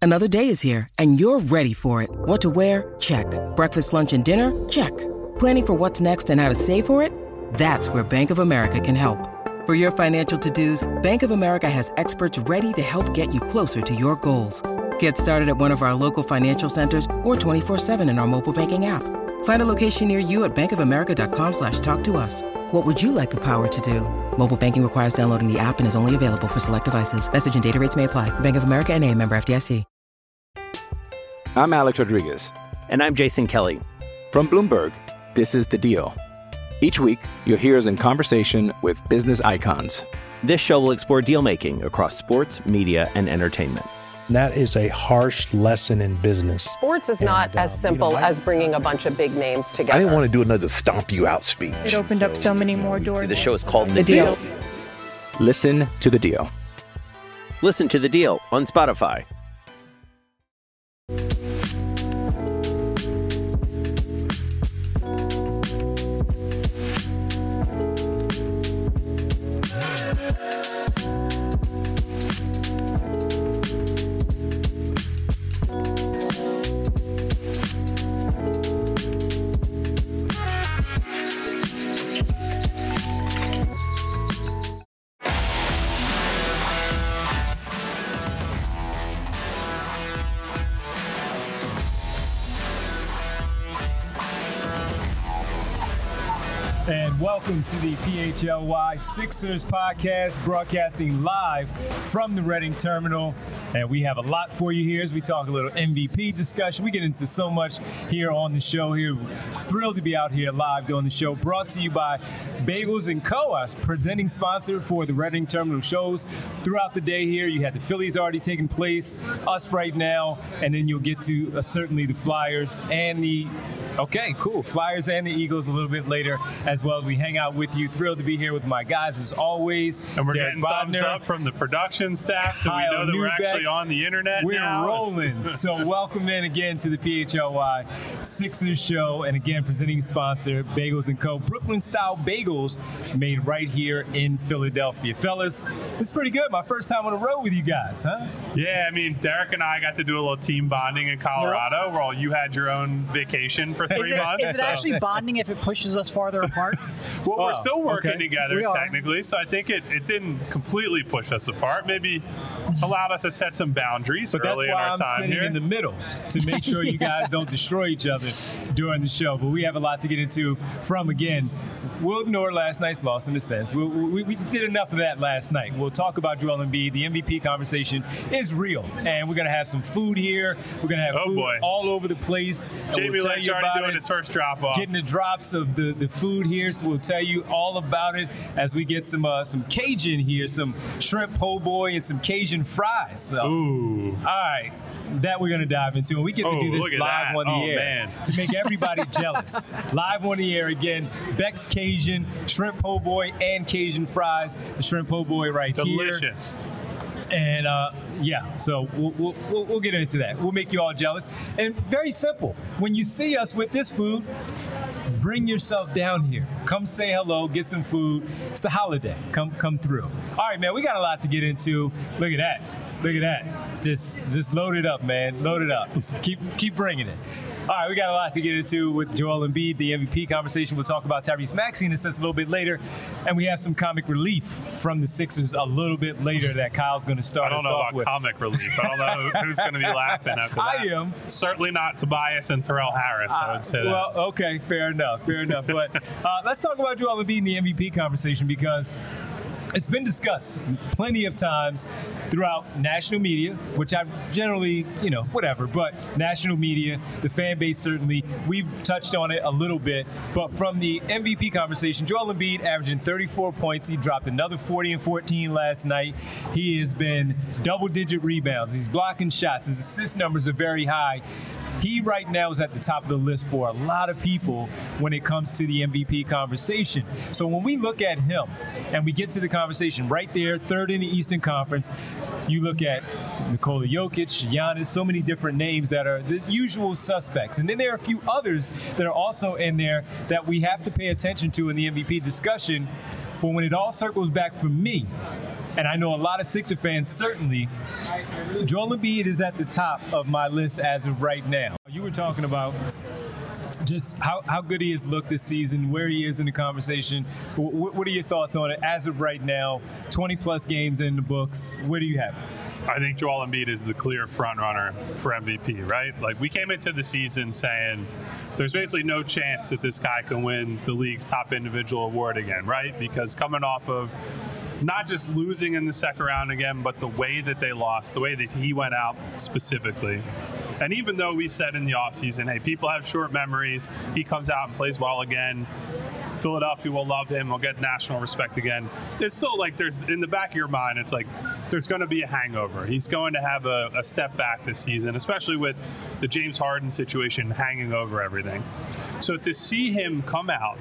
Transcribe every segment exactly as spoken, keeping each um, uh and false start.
Another day is here, and you're ready for it. What to wear? Check. Breakfast, lunch, and dinner? Check. Planning for what's next and how to save for it? That's where Bank of America can help. For your financial to-dos, Bank of America has experts ready to help get you closer to your goals. Get started at one of our local financial centers or twenty-four seven in our mobile banking app. Find a location near you at bankofamerica.com slash talk to us. What would you like the power to do? Mobile banking requires downloading the app and is only available for select devices. Message and data rates may apply. Bank of America N A, member F D I C. I'm Alex Rodriguez. And I'm Jason Kelly. From Bloomberg, this is The Deal. Each week, you'll hear us in conversation with business icons. This show will explore deal-making across sports, media, and entertainment. That is a harsh lesson in business. Sports is not and, as uh, simple you know, I, as bringing a bunch of big names together. I didn't want to do another stomp you out speech. It opened so, up so many more doors. The show is called The, the deal. deal. Listen to The Deal. Listen to The Deal on Spotify. And welcome to the P H L Y Sixers podcast, broadcasting live from the Reading Terminal. And we have a lot for you here as we talk a little M V P discussion. We get into so much here on the show here. Thrilled to be out here live doing the show. Brought to you by Bagels and Co., our presenting sponsor for the Reading Terminal shows. Throughout the day here, you had the Phillies already taking place, us right now, and then you'll get to uh, certainly the Flyers and the Okay, cool. Flyers and the Eagles a little bit later as well as we hang out with you. Thrilled to be here with my guys as always. And we're Derek getting thumbs Bodner, up from the production staff, so Kyle we know that Neubeck. we're actually on the internet We're now. rolling. So welcome in again to the P H L Y Sixers show. And again, presenting sponsor, Bagels and Co. Brooklyn-style bagels made right here in Philadelphia. Fellas, this is pretty good. My first time on the road with you guys, huh? Yeah, I mean, Derek and I got to do a little team bonding in Colorado, yep. where you had your own vacation for three is it, months. Is it so. actually bonding if it pushes us farther apart? Well, oh, we're still working okay. together we technically, so I think it, it didn't completely push us apart. Maybe allowed us to set some boundaries but early that's why in our I'm time sitting here. in the middle to make sure you guys don't destroy each other during the show. But we have a lot to get into from, again, we'll ignore last night's loss in a sense. We, we, we did enough of that last night. We'll talk about Joel Embiid. The M V P conversation is real. And we're going to have some food here. We're going to have oh food boy. all over the place. Jamie we'll Lynch already doing it. His first drop-off. Getting the drops of the, the food here. So we'll tell you all about it as we get some uh, some Cajun here, some shrimp po' boy and some Cajun fries. So, Ooh. all right. That we're going to dive into. And we get to oh, do this live that. on the oh, air man. to make everybody jealous. Live on the air again. Beck's Cajun, shrimp po' boy, and Cajun fries. The shrimp po' boy right Delicious. here. Delicious. And uh, yeah, so we'll, we'll, we'll, we'll get into that. We'll make you all jealous. And very simple. When you see us with this food, bring yourself down here. Come say hello, get some food. It's the holiday. Come come through. All right, man, we got a lot to get into. Look at that. Look at that. Just just load it up, man. Load it up. Keep keep bringing it. All right, we got a lot to get into with Joel Embiid, the M V P conversation. We'll talk about Tyrese Maxey in a sense a little bit later. And we have some comic relief from the Sixers a little bit later that Kyle's going to start us off with. I don't know about comic relief. I don't know who's going to be laughing after that. I am. Certainly not Tobias and Terrell Harris, I would say uh, that. Well, okay, fair enough, fair enough. But uh, let's talk about Joel Embiid in the M V P conversation because it's been discussed plenty of times throughout national media, which I've generally, you know, whatever, but national media, the fan base certainly, we've touched on it a little bit, but from the M V P conversation, Joel Embiid averaging thirty-four points. He dropped another forty and fourteen last night. He has been double-digit rebounds. He's blocking shots. His assist numbers are very high. He right now is at the top of the list for a lot of people when it comes to the M V P conversation. So when we look at him and we get to the conversation right there, third in the Eastern Conference, you look at Nikola Jokic, Giannis, so many different names that are the usual suspects. And then there are a few others that are also in there that we have to pay attention to in the M V P discussion. But when it all circles back for me, and I know a lot of Sixer fans certainly, Joel Embiid is at the top of my list as of right now. You were talking about just how, how good he has looked this season, where he is in the conversation. W- what are your thoughts on it as of right now? twenty-plus games in the books. Where do you have it? I think Joel Embiid is the clear front runner for M V P, right? Like, we came into the season saying there's basically no chance that this guy can win the league's top individual award again, right? Because coming off of not just losing in the second round again, but the way that they lost, the way that he went out specifically. And even though we said in the offseason, hey, people have short memories, he comes out and plays well again, Philadelphia will love him, he'll get national respect again. It's still like there's, in the back of your mind, it's like there's going to be a hangover. He's going to have a, a step back this season, especially with the James Harden situation hanging over everything. So to see him come out,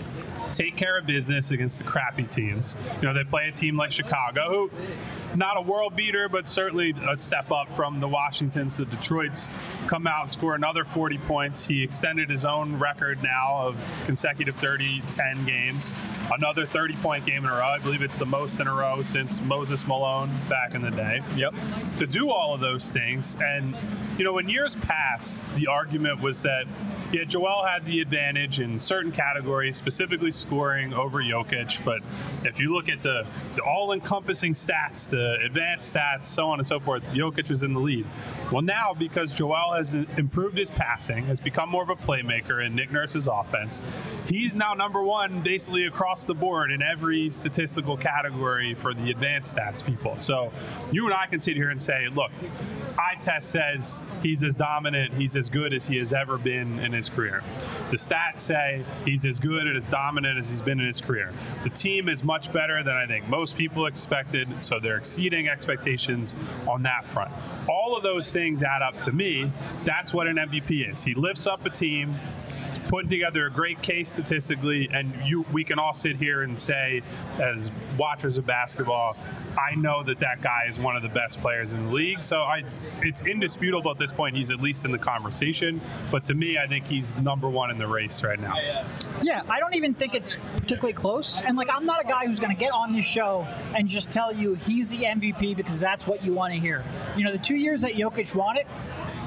take care of business against the crappy teams. You know, they play a team like Chicago, who not a world beater, but certainly a step up from the Washingtons. The Detroits come out and score another forty points. He extended his own record now of consecutive thirty ten games. Another thirty-point game in a row. I believe it's the most in a row since Moses Malone back in the day. Yep. To do all of those things. And, you know, in years past, the argument was that, yeah, Joel had the advantage in certain categories, specifically scoring over Jokic. But if you look at the, the all-encompassing stats, the advanced stats, so on and so forth, Jokic was in the lead. Well, now, because Joel has improved his passing, has become more of a playmaker in Nick Nurse's offense, he's now number one basically across the board in every statistical category for the advanced stats people. So you and I can sit here and say, look, eye test says he's as dominant, he's as good as he has ever been in his career. The stats say he's as good and as dominant as he's been in his career. The team is much better than I think most people expected, so they're exceeding expectations on that front. All of those things add up to me. That's what an M V P is. He lifts up a team, putting together a great case statistically, and you, we can all sit here and say, as watchers of basketball, I know that that guy is one of the best players in the league. So I, it's indisputable at this point he's at least in the conversation. But to me, I think he's number one in the race right now. Yeah, I don't even think it's particularly close. And, like, I'm not a guy who's going to get on this show and just tell you he's the M V P because that's what you want to hear. You know, the two years that Jokic won it,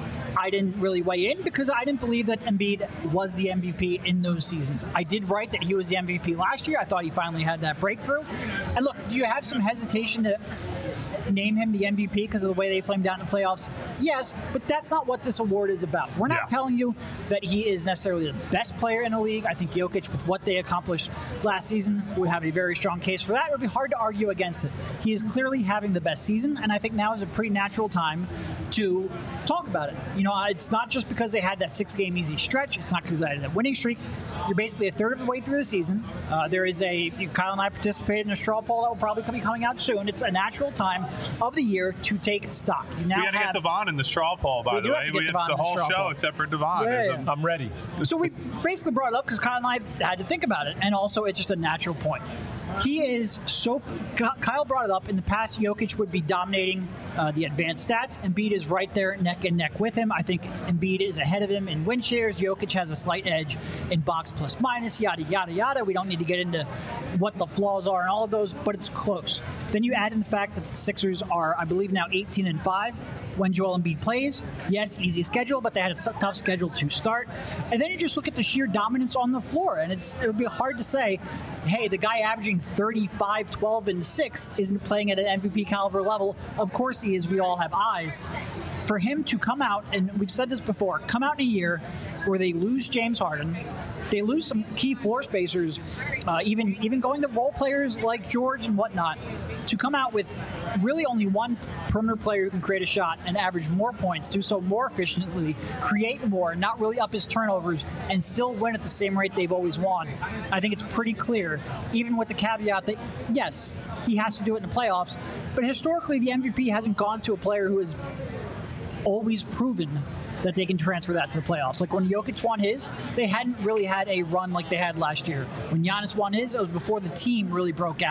I didn't really weigh in because I didn't believe that Embiid was the M V P in those seasons. I did write that he was the M V P last year. I thought he finally had that breakthrough. And look, do you have some hesitation to name him the M V P because of the way they flamed out in the playoffs? Yes, but that's not what this award is about. We're not yeah. telling you that he is necessarily the best player in the league. I think Jokic, with what they accomplished last season, would have a very strong case for that. It would be hard to argue against it. He is clearly having the best season, and I think now is a pretty natural time to talk about it. You know, it's not just because they had that six-game easy stretch. It's not because they had that winning streak. You're basically a third of the way through the season. Uh, there is a, Kyle and I participated in a straw poll that will probably be coming out soon. It's a natural time of the year to take stock. You now we got to get Devon in the straw poll, by we the way. Have to get we Devon have the in whole the show poll. except for Devon. Yeah, yeah. I'm ready. So we basically brought it up because Kyle and I had to think about it, and also it's just a natural point. He is so. Kyle brought it up. In the past, Jokic would be dominating uh, the advanced stats. Embiid is right there neck and neck with him. I think Embiid is ahead of him in win shares. Jokic has a slight edge in box plus minus, yada, yada, yada. We don't need to get into what the flaws are and all of those, but it's close. Then you add in the fact that the Sixers are, I believe, now eighteen and five. When Joel Embiid plays. Yes, easy schedule, but they had a tough schedule to start. And then you just look at the sheer dominance on the floor, and it's it would be hard to say, hey, the guy averaging thirty-five, twelve, and six isn't playing at an M V P caliber level. Of course he is. We all have eyes. For him to come out, and we've said this before, come out in a year where they lose James Harden, they lose some key floor spacers, uh, even even going to role players like George and whatnot, to come out with really only one perimeter player who can create a shot and average more points, do so more efficiently, create more, not really up his turnovers, and still win at the same rate they've always won. I think it's pretty clear, even with the caveat that, yes, he has to do it in the playoffs, but historically the M V P hasn't gone to a player who has always proven that they can transfer that to the playoffs. Like when Jokic won his, they hadn't really had a run like they had last year. When Giannis won his, it was before the team really broke out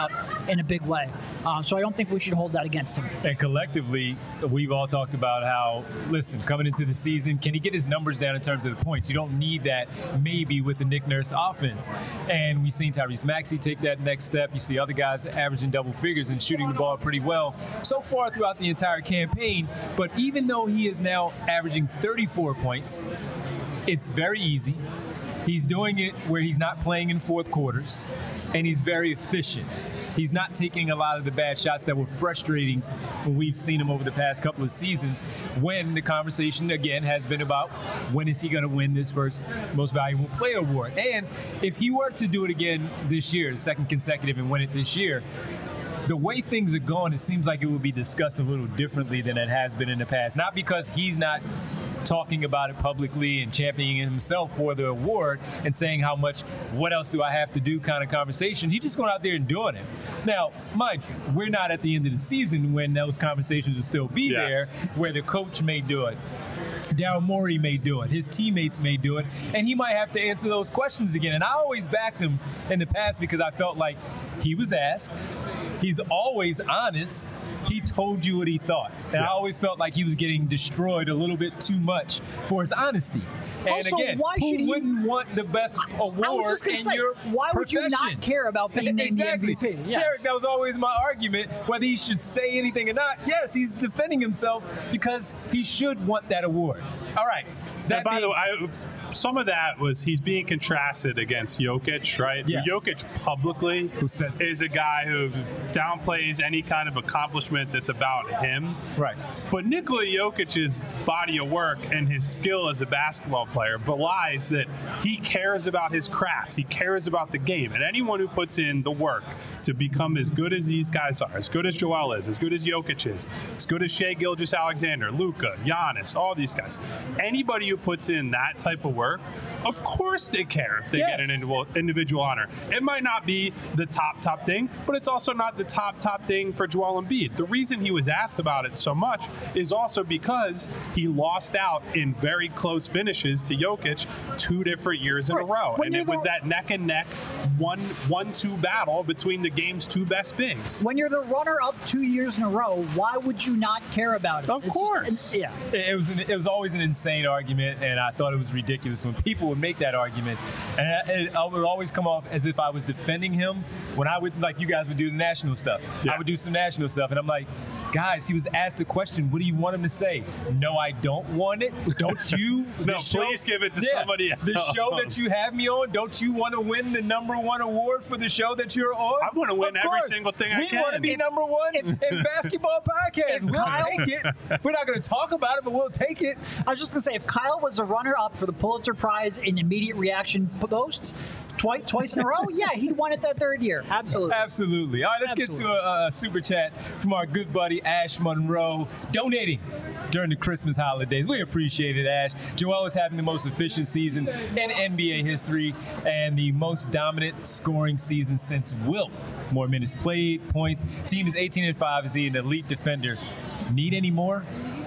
in a big way. Um, so I don't think we should hold that against him. And collectively, we've all talked about how, listen, coming into the season, can he get his numbers down in terms of the points? You don't need that maybe with the Nick Nurse offense. And we've seen Tyrese Maxey take that next step. You see other guys averaging double figures and shooting the ball pretty well so far throughout the entire campaign. But even though he is now averaging thirty-four points, it's very easy. He's doing it where he's not playing in fourth quarters, and he's very efficient. He's not taking a lot of the bad shots that were frustrating when we've seen him over the past couple of seasons, when the conversation, again, has been about when is he going to win this first Most Valuable Player award. And if he were to do it again this year, the second consecutive, and win it this year, the way things are going, it seems like it would be discussed a little differently than it has been in the past. Not because he's not talking about it publicly and championing himself for the award and saying how much, what else do I have to do kind of conversation. He's just going out there and doing it. Now, mind you, we're not at the end of the season when those conversations will still be yes. there, where the coach may do it. Daryl Morey may do it. His teammates may do it. And he might have to answer those questions again. And I always backed him in the past because I felt like he was asked. He's always honest. He told you what he thought. And yeah. I always felt like he was getting destroyed a little bit too much for his honesty. And also, again, why who should he, wouldn't want the best award in say, your why profession? Would you not care about being named exactly. the M V P? Yes. Derek, that was always my argument, whether he should say anything or not. Yes, he's defending himself because he should want that award. All right. That and by means, the way, I, some of that was he's being contrasted against Jokic, right? Yes. Jokic publicly who says, is a guy who downplays any kind of accomplishment that's about him. Right. But Nikola Jokic's body of work and his skill as a basketball player belies that he cares about his craft. He cares about the game. And anyone who puts in the work to become as good as these guys are, as good as Joel is, as good as Jokic is, as good as Shai Gilgeous-Alexander, Luka, Giannis, all these guys, anybody who puts in that type of work, of course they care if they yes. get an individual, individual honor. It might not be the top, top thing, but it's also not the top, top thing for Joel Embiid. The reason he was asked about it so much is also because he lost out in very close finishes to Jokic two different years in right. a row. When and it the, was that neck and neck one, one, two battle between the game's two best bigs. When you're the runner-up two years in a row, why would you not care about it? Of it's course. Just, yeah. It was, an, it was always an insane argument, and I thought it was ridiculous when people would make that argument. And I, it, I would always come off as if I was defending him when I would, like you guys would do the national stuff. Yeah. I would do some national stuff, and I'm like, guys, he was asked the question, what do you want him to say? No, I don't want it. Don't you? no, show, please give it to yeah, somebody else. The show that you have me on, don't you want to win the number one award for the show that you're on? I want to win of every course. single thing I we can. We want to be if, number one if, in basketball podcasts. We'll Kyle, take it. We're not going to talk about it, but we'll take it. I was just going to say, if Kyle was a runner-up for the Pulitzer Prize in immediate reaction posts twice, twice in a row, yeah, he'd won it that third year. Absolutely. Absolutely. All right, let's Absolutely. get to a, a super chat from our good buddy Ash Monroe, donating during the Christmas holidays. We appreciate it, Ash. Joel is having the most efficient season in N B A history and the most dominant scoring season since Wilt. More minutes played, points. Team is eighteen and five. Is he an elite defender? Need any more?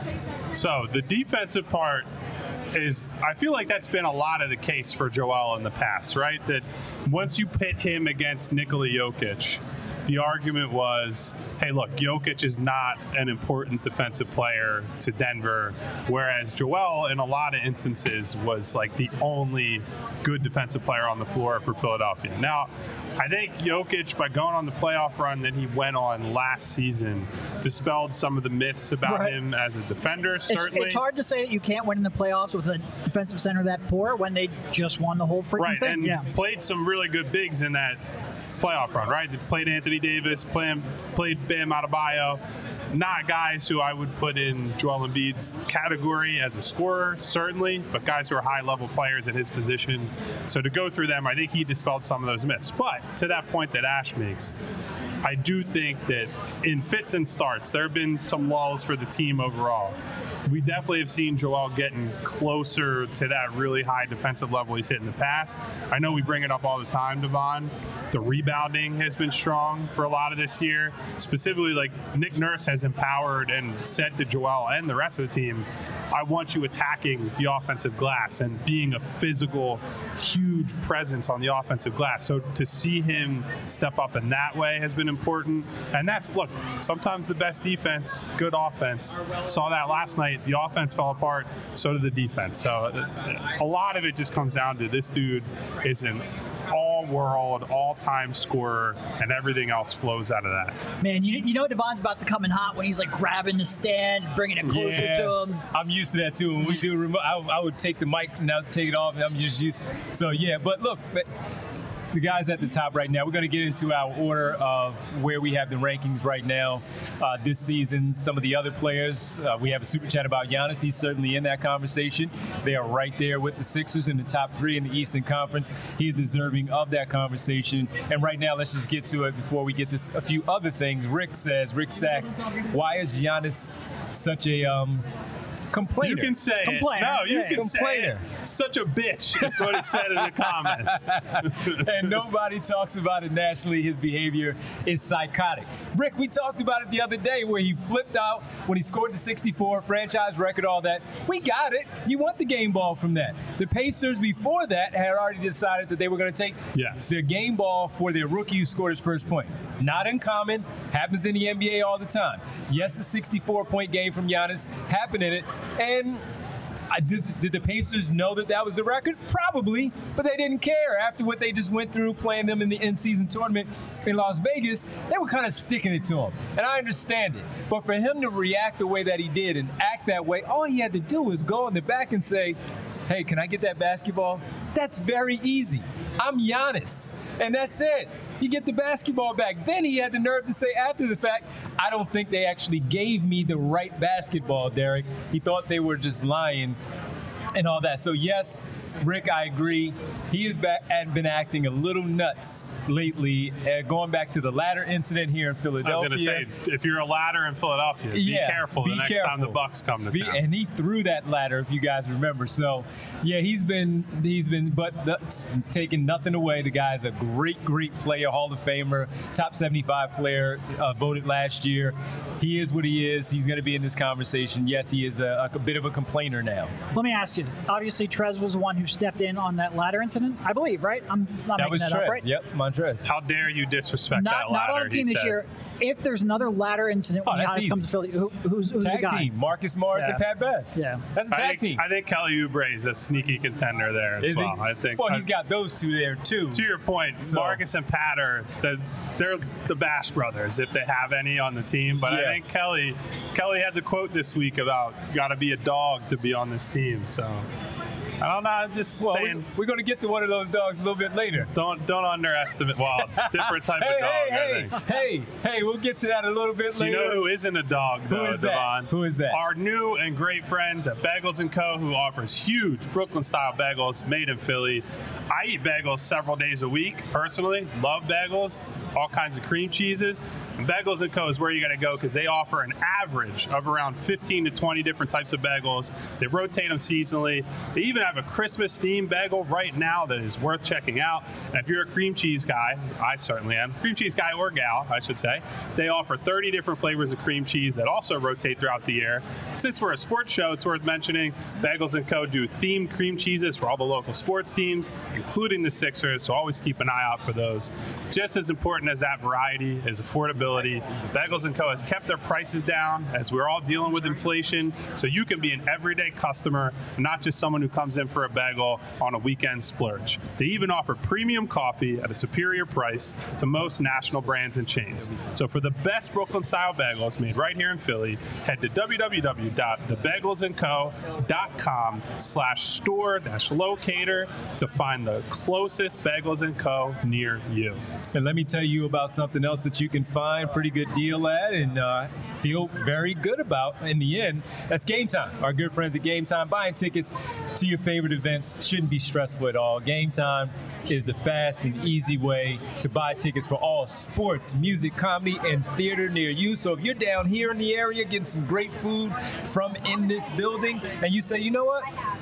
So the defensive part is, I feel like that's been a lot of the case for Joel in the past, right? That once you pit him against Nikola Jokic, the argument was, hey, look, Jokic is not an important defensive player to Denver, whereas Joel, in a lot of instances, was like the only good defensive player on the floor for Philadelphia. Now, I think Jokic, by going on the playoff run that he went on last season, dispelled some of the myths about right. him as a defender, certainly. It's, it's hard to say that you can't win in the playoffs with a defensive center that poor when they just won the whole freaking right, thing. And yeah. played some really good bigs in that playoff run, right? They played Anthony Davis, played, played Bam Adebayo. Not guys who I would put in Joel Embiid's category as a scorer, certainly, but guys who are high-level players at his position. So to go through them, I think he dispelled some of those myths. But to that point that Ash makes, I do think that in fits and starts, there have been some lulls for the team overall. We definitely have seen Joel getting closer to that really high defensive level he's hit in the past. I know we bring it up all the time, Devon. The rebounding has been strong for a lot of this year. Specifically, like Nick Nurse has empowered and said to Joel and the rest of the team, I want you attacking the offensive glass and being a physical, huge presence on the offensive glass. So to see him step up in that way has been important. And that's, look, sometimes the best defense, good offense. Saw that last night. The offense fell apart, so did the defense. So a lot of it just comes down to this dude is an all-world, all-time scorer, and everything else flows out of that. Man, you, you know Devon's about to come in hot when he's like grabbing the stand, bringing it closer yeah, to him. I'm used to that too. When we do remote, I, I would take the mic and now take it off, and I'm just used. So yeah, but look, the guys at the top right now, we're going to get into our order of where we have the rankings right now uh, this season. Some of the other players, uh, we have a super chat about Giannis. He's certainly in that conversation. They are right there with the Sixers in the top three in the Eastern Conference. He is deserving of that conversation. And right now, let's just get to it before we get to a few other things. Rick says, Rick Sachs, why is Giannis such a um, complainer? You can say Complainer. it. No, you Yeah. can Complainer. say it. Such a bitch is what he said in the comments. And nobody talks about it nationally. His behavior is psychotic. Rick, we talked about it the other day where he flipped out when he scored the sixty-four, franchise record, all that. We got it. You want the game ball from that. The Pacers before that had already decided that they were going to take Yes. their game ball for their rookie who scored his first point. Not uncommon. Happens in the N B A all the time. Yes, the sixty-four point game from Giannis happened in it. And I did, did the Pacers know that that was the record? Probably, but they didn't care. After what they just went through playing them in the in-season tournament in Las Vegas, they were kind of sticking it to him. And I understand it. But for him to react the way that he did and act that way, all he had to do was go in the back and say, hey, can I get that basketball? That's very easy. I'm Giannis. And that's it. You get the basketball back. Then he had the nerve to say after the fact, I don't think they actually gave me the right basketball, Derek. He thought they were just lying and all that. So, yes, Rick, I agree. He has back and been acting a little nuts lately, uh, going back to the ladder incident here in Philadelphia. I was going to say, if you're a ladder in Philadelphia, be yeah, careful be the next careful. time the Bucks come to be, town. And he threw that ladder, if you guys remember. So, yeah, he's been, he's been, but the, t- taking nothing away. The guy's a great, great player, Hall of Famer, top seventy-five player, uh, voted last year. He is what he is. He's going to be in this conversation. Yes, he is a, a bit of a complainer now. Let me ask you. Obviously, Trez was the one who stepped in on that ladder incident, I believe, right? I'm not That making was that Trez. up, right? Yep, Montrez. How dare you disrespect Not, that ladder, not on a team he this said. year. If there's another ladder incident Oh, when that's Giannis easy. comes to Philly, who, who's, who's the Tag guy? team, Marcus Morris Yeah. and Pat Bev. Yeah. That's a I tag think, team. I think Kelly Oubre is a sneaky contender there as Is well. he? I think. Well, I- he's got those two there, too. To your point, So- Marcus and Pat are the they're the Bash brothers if they have any on the team. But Yeah. I think Kelly Kelly had the quote this week about got to be a dog to be on this team. So I don't know. I'm just Well, saying. we, we're going to get to one of those dogs a little bit later. Don't don't underestimate. Well, different type hey, of dog. I hey, think. hey, hey, hey, we'll get to that a little bit Do you later. know who isn't a dog, though, Who is that? Devon? Who is that? Our new and great friends at Bagels and Co., who offers huge Brooklyn-style bagels made in Philly. I eat bagels several days a week, personally. Love bagels, all kinds of cream cheeses. And Bagels and Co. is where you got to go because they offer an average of around fifteen to twenty different types of bagels. They rotate them seasonally. They even have a Christmas-themed bagel right now that is worth checking out. And if you're a cream cheese guy, I certainly am, cream cheese guy or gal, I should say, they offer thirty different flavors of cream cheese that also rotate throughout the year. Since we're a sports show, it's worth mentioning Bagels and Co. do themed cream cheeses for all the local sports teams, including the Sixers, so always keep an eye out for those. Just as important as that variety is affordability. Bagels and Co. has kept their prices down as we're all dealing with inflation, so you can be an everyday customer, not just someone who comes in for a bagel on a weekend splurge. They even offer premium coffee at a superior price to most national brands and chains. So for the best Brooklyn-style bagels made right here in Philly, head to w w w dot the bagels and co dot com slash store dash locator to find the closest Bagels and Co. near you. And let me tell you about something else that you can find pretty good deal at and uh, feel very good about in the end. That's Game Time. Our good friends at Game Time. Buying tickets to your favorite events shouldn't be stressful at all. Game Time is the fast and easy way to buy tickets for all sports, music, comedy, and theater near you. So if you're down here in the area getting some great food from in this building and you say, you know what,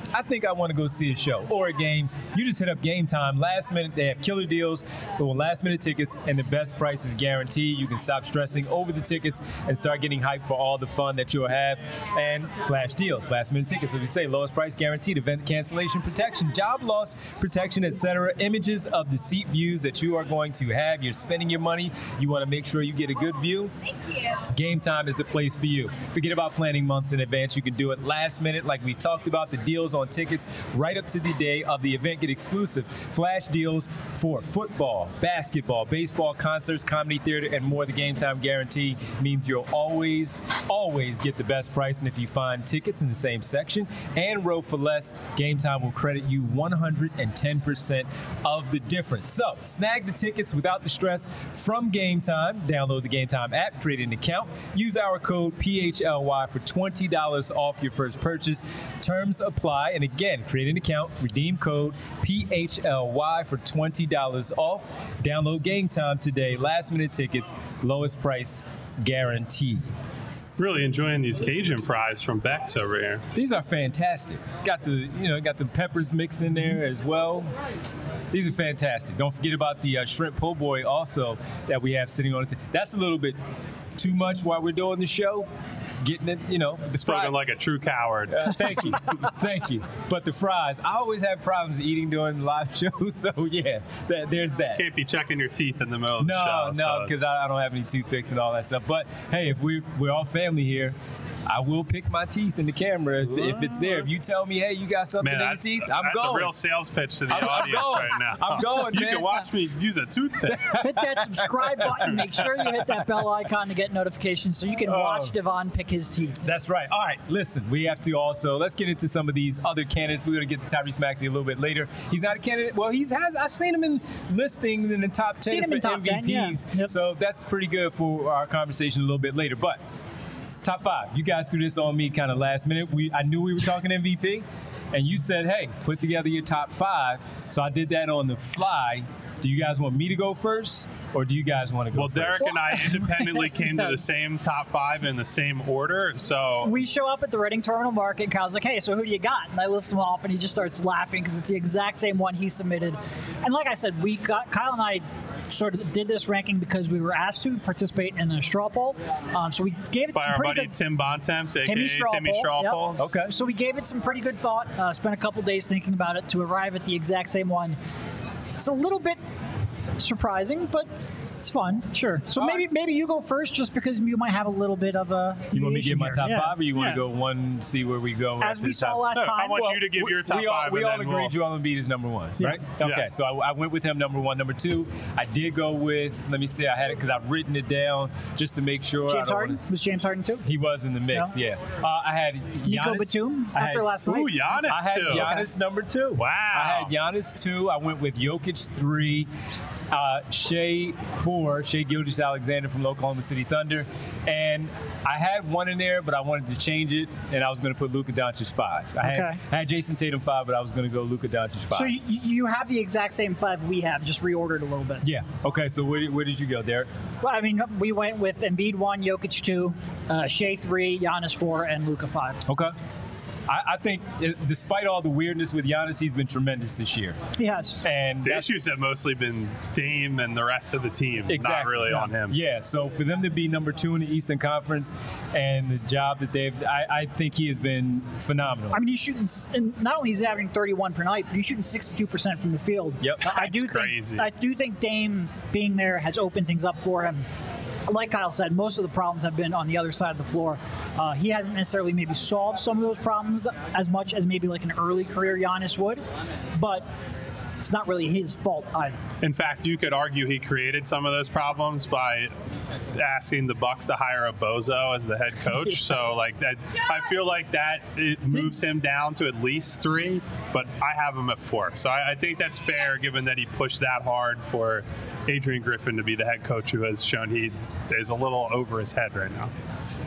I think I want to go see a show or a game. You just hit up Game Time. Last minute, they have killer deals on last minute tickets, and the best price is guaranteed. You can stop stressing over the tickets and start getting hyped for all the fun that you'll have. And flash deals, last minute tickets. As we say, lowest price guaranteed, event cancellation protection, job loss protection, et cetera. Images of the seat views that you are going to have. You're spending your money. You want to make sure you get a good view. Game Time is the place for you. Forget about planning months in advance. You can do it last minute, like we talked about. The deals on tickets right up to the day of the event. Get exclusive flash deals for football, basketball, baseball, concerts, comedy, theater, and more. The Game Time guarantee means you'll always, always get the best price. And if you find tickets in the same section and row for less, Game Time will credit you one hundred ten percent of the difference. So snag the tickets without the stress from Game Time. Download the Game Time app, create an account, use our code P H L Y for twenty dollars off your first purchase. Terms apply. And again, create an account, redeem code P H L Y for twenty dollars off. Download Game Time today. Last minute tickets, lowest price guaranteed. Really enjoying these Cajun fries from Beck's over here. These are fantastic. Got the, you know, got the peppers mixed in there as well. These are fantastic. Don't forget about the uh, shrimp po' boy also that we have sitting on it. That's a little bit too much while we're doing the show. Getting it, you know, the Spoken fries. like a true coward. Uh, thank you. Thank you. But the fries, I always have problems eating during live shows, so yeah, that, there's that. Can't be checking your teeth in the middle of the no, show. No, no, because I, I don't have any toothpicks and all that stuff. But hey, if we, we're all family here, I will pick my teeth in the camera if, if it's there. If you tell me, hey, you got something Man, in that's, your teeth, I'm that's going. That's a real sales pitch to the I'm, audience I'm right now. I'm going, you man. can watch me use a toothpick. Hit that subscribe button. Make sure you hit that bell icon to get notifications so you can Oh. watch Devon pick his teeth. That's right. All right, listen, we have to also, let's get into some of these other candidates. We're going to get to Tyrese Maxey a little bit later. He's not a candidate. Well, he's has. I've seen him in listings in the top ten Seen him for in top M V Ps. ten, yeah. Yep. So that's pretty good for our conversation a little bit later. But top five. You guys threw this on me kind of last minute. We I knew we were talking M V P, and you said, hey, put together your top five. So I did that on the fly. Do you guys want me to go first, or do you guys want to go well, first? Derek and I independently came to the same top five in the same order, so... We show up at the Reading Terminal Market, and Kyle's like, hey, so who do you got? And I lift him off, and he just starts laughing because it's the exact same one he submitted. And like I said, we got Kyle and I sort of did this ranking because we were asked to participate in a straw poll. Um, so we gave it By some our pretty buddy good... Tim Bontemps, a k a. Timmy Straw Timmy Poll, Straw yep. Polls. Okay. So we gave it some pretty good thought, uh, spent a couple days thinking about it to arrive at the exact same one. It's a little bit surprising, but it's fun. Sure. So All maybe right. maybe you go first, just because you might have a little bit of a. You want me to give my here. top Yeah. five, or you want Yeah. to go one, see where we go? As after we the saw top? last No, time. I want well, you to give we, your top we all, five. we and all then agreed we'll- Joel Embiid is number one, Yeah. right? Okay, Yeah. so I, I went with him number one. Number two, I did go with, let me see, I had it because I've written it down just to make sure. I James don't Harden wanna- was James Harden too. He was in the mix, No. yeah. Uh, I had Nico Giannis. Batum I after had- last night. Ooh, Giannis, I had too. Giannis number two. Wow. I had Giannis two. I went with Jokic three. Uh, Shea four. Shea Gilgeous-Alexander from Oklahoma City Thunder. And I had one in there, but I wanted to change it, and I was going to put Luka Doncic five. I had, Okay. I had Jason Tatum five, but I was going to go Luka Doncic five. So you, you have the exact same five we have, just reordered a little bit. yeah. Okay, so where, where did you go, Derek? Well, I mean, we went with Embiid one, Jokic two, uh, Shea three, Giannis four, and Luka five. Okay. I, I think, uh, despite all the weirdness with Giannis, he's been tremendous this year. He has. And The that's- issues have mostly been Dame and the rest of the team, Exactly. not really Yeah. on him. Yeah, so for them to be number two in the Eastern Conference and the job that they've, I, I think he has been phenomenal. I mean, he's shooting, and not only is he averaging thirty-one per night, but he's shooting sixty-two percent from the field. Yep. I, I do That's think, crazy. I do think Dame being there has opened things up for him. Like Kyle said, most of the problems have been on the other side of the floor. Uh, he hasn't necessarily maybe solved some of those problems as much as maybe like an early career Giannis would, but it's not really his fault either. In fact, you could argue he created some of those problems by asking the Bucks to hire a bozo as the head coach. Yes. So, like, that, I feel like that it moves him down to at least three, but I have him at four. So I, I think that's fair, given that he pushed that hard for Adrian Griffin to be the head coach, who has shown he is a little over his head right now.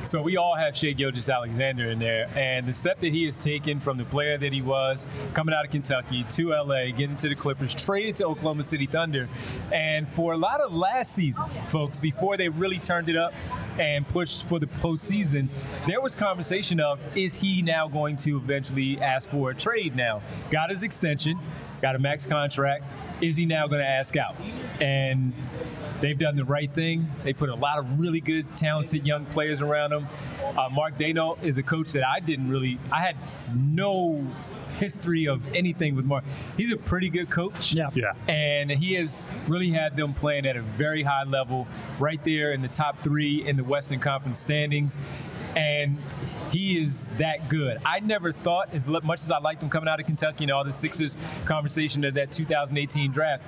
So we all have Shai Gilgeous-Alexander in there, and the step that he has taken from the player that he was, coming out of Kentucky to L A, getting to the Clippers, traded to Oklahoma City Thunder, and for a lot of last season, folks, before they really turned it up and pushed for the postseason, there was conversation of, is he now going to eventually ask for a trade now? Got his extension, got a max contract. Is he now going to ask out? And they've done the right thing. They put a lot of really good, talented young players around him. Uh, Mark Daigneault is a coach that I didn't really, I had no history of anything with Mark. He's a pretty good coach. Yeah. Yeah. And he has really had them playing at a very high level, right there in the top three in the Western Conference standings. And he is that good. I never thought, as much as I liked him coming out of Kentucky and all the Sixers conversation of that two thousand eighteen draft,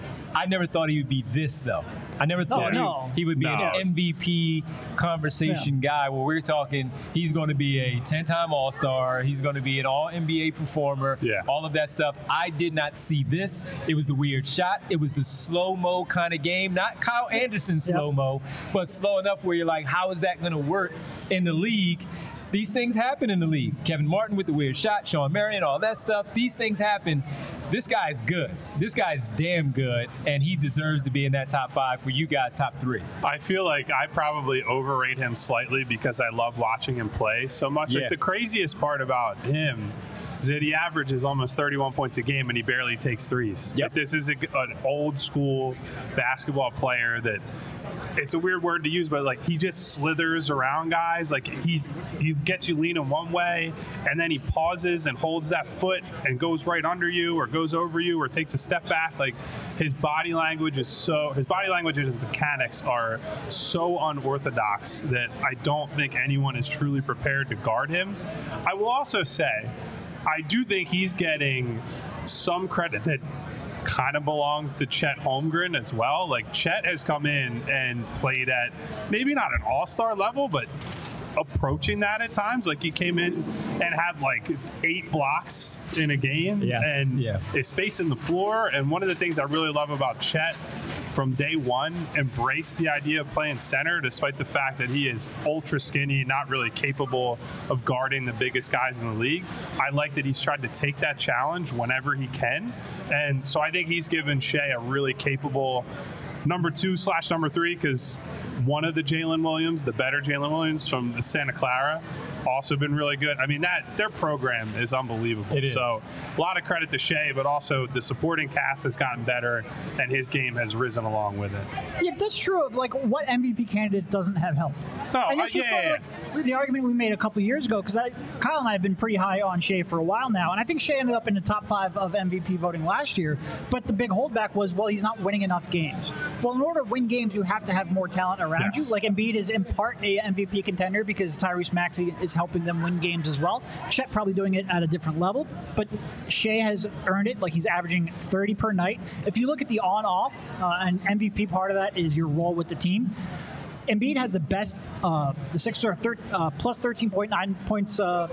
I never thought he would be this, though. I never thought oh, no. he, he would be No. an M V P conversation Yeah. guy where we're talking he's going to be a ten-time All-Star, he's going to be an All-N B A performer, Yeah. all of that stuff. I did not see this. It was the weird shot. It was the slow-mo kind of game. Not Kyle Anderson slow-mo, but slow enough where you're like, how is that going to work in the league? These things happen in the league. Kevin Martin with the weird shot, Sean Marion, all that stuff. These things happen. This guy's good. This guy's damn good, and he deserves to be in that top five for you guys, top three. I feel like I probably overrate him slightly because I love watching him play so much. Yeah. Like the craziest part about him is that he averages almost thirty-one points a game and he barely takes threes. Yep. Like this is a, an old school basketball player that it's a weird word to use, but like he just slithers around guys. Like he he gets you leaning one way and then he pauses and holds that foot and goes right under you or goes over you or takes a step back. Like his body language is so his body language and his mechanics are so unorthodox that I don't think anyone is truly prepared to guard him. I will also say I do think he's getting some credit that kind of belongs to Chet Holmgren as well. Like Chet has come in and played at maybe not an all-star level, but approaching that at times. Like he came in and had like eight blocks in a game Yes. and Yeah. is spacing the floor. And one of the things I really love about Chet from day one, embraced the idea of playing center despite the fact that he is ultra skinny, not really capable of guarding the biggest guys in the league. I like that he's tried to take that challenge whenever he can. And so I think he's given Shai a really capable number two slash number three, because one of the Jalen Williams, the better Jalen Williams from Santa Clara, also been really good. I mean, that their program is unbelievable. It is. So a lot of credit to Shai, but also the supporting cast has gotten better and his game has risen along with it. Yeah, that's true of like what M V P candidate doesn't have help. No, and this uh, was yeah, sort of yeah, like the argument we made a couple years ago, because Kyle and I have been pretty high on Shai for a while now, and I think Shai ended up in the top five of M V P voting last year. But the big holdback was, well, he's not winning enough games. Well, in order to win games, you have to have more talent around Yes. you. Like Embiid is in part a M V P contender because Tyrese Maxey is helping them win games as well. Chet probably doing it at a different level, but Shai has earned it. Like he's averaging thirty per night. If you look at the on-off, uh, and M V P part of that is your role with the team. Embiid has the best, uh, the Sixers are thir- uh, plus thirteen point nine points uh,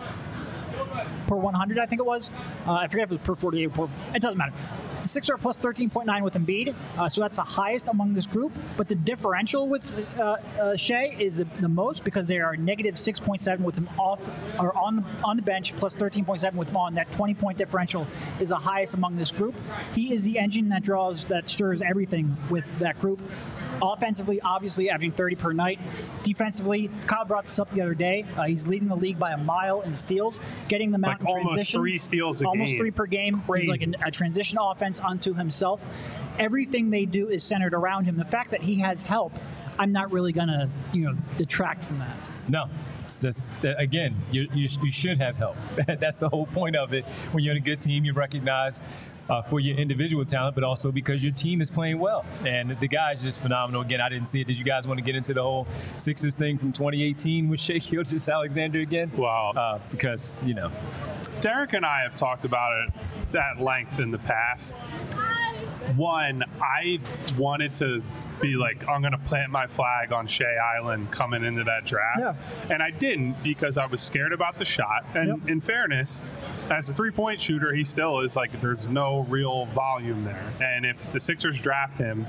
per one hundred, I think it was. Uh, I forget if it was per forty-eight or per, it doesn't matter. The Sixers are plus thirteen point nine with Embiid, uh, so that's the highest among this group. But the differential with uh, uh, Shai is the, the most, because they are negative six point seven with him off or on the on the bench, plus thirteen point seven with him on. That twenty point differential is the highest among this group. He is the engine that draws, that stirs everything with that group. Offensively, obviously, averaging thirty per night. Defensively, Kyle brought this up the other day. Uh, he's leading the league by a mile in steals, getting them out Like in almost transition. three steals a almost game. three per game. Crazy. He's like an, a transition offense unto himself. Everything they do is centered around him. The fact that he has help, I'm not really going to, you know, detract from that. No. It's just, uh, again, you, you, you should have help. That's the whole point of it. When you're in a good team, you recognize uh, for your individual talent, but also because your team is playing well. And the guy is just phenomenal. Again, I didn't see it. Did you guys want to get into the whole Sixers thing from twenty eighteen with Shai Gilgeous-Alexander again? Wow. Uh, because, you know. Derek and I have talked about it at length in the past. One, I wanted to be like, I'm going to plant my flag on Shai Island coming into that draft. Yeah. And I didn't, because I was scared about the shot. And Yep. in fairness, as a three-point shooter, he still is like, there's no real volume there. And if the Sixers draft him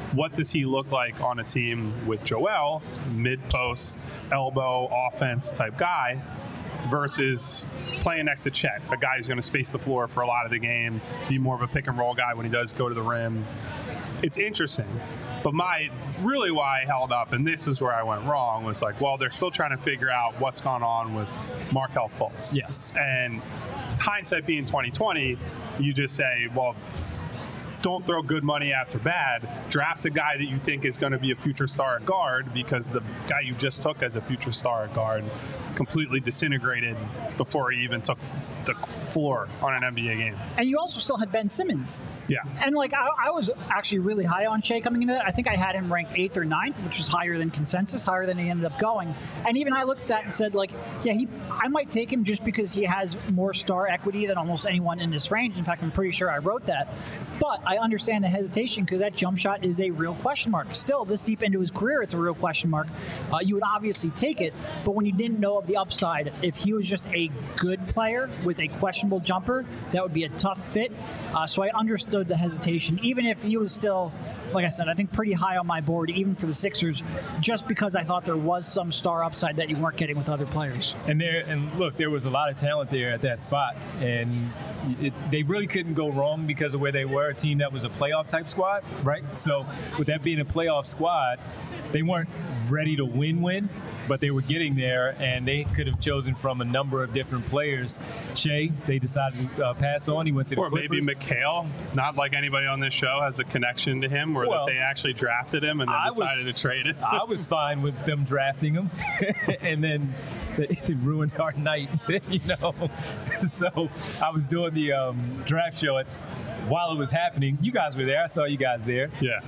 what does he look like on a team with Joel, mid-post, elbow, offense type guy, versus playing next to Chet, a guy who's going to space the floor for a lot of the game, be more of a pick and roll guy when he does go to the rim. It's interesting. But my really why I held up, and this is where I went wrong, was like, well, they're still trying to figure out what's gone on with Markelle Fultz. Yes. And hindsight being twenty twenty, you just say, well, don't throw good money after bad. Draft the guy that you think is going to be a future star at guard, because the guy you just took as a future star at guard completely disintegrated before he even took the floor on an N B A game. And you also still had Ben Simmons. Yeah. And like I, I was actually really high on Shea coming into that. I think I had him ranked eighth or ninth, which was higher than consensus, higher than he ended up going. And even I looked at that and said, like, yeah, he I might take him just because he has more star equity than almost anyone in this range. In fact, I'm pretty sure I wrote that. But I understand the hesitation because that jump shot is a real question mark. Still, this deep into his career, it's a real question mark. Uh, you would obviously take it, but when you didn't know of the upside, if he was just a good player with a questionable jumper, that would be a tough fit. Uh, so I understood the hesitation, even if he was still, like I said, I think pretty high on my board, even for the Sixers, just because I thought there was some star upside that you weren't getting with other players. And there, and look, there was a lot of talent there at that spot, and it, they really couldn't go wrong because of where they were, a team that was a playoff type squad, right? So with that being a playoff squad, they weren't ready to win-win, but they were getting there, and they could have chosen from a number of different players. Shea, they decided to uh, pass on. He went to the or Clippers. Maybe McHale, not like anybody on this show has a connection to him, or well, that they actually drafted him and then I decided was, to trade him. I was fine with them drafting him, and then they, they ruined our night, you know. So I was doing the um, draft show at, while it was happening. You guys were there. I saw you guys there. Yeah.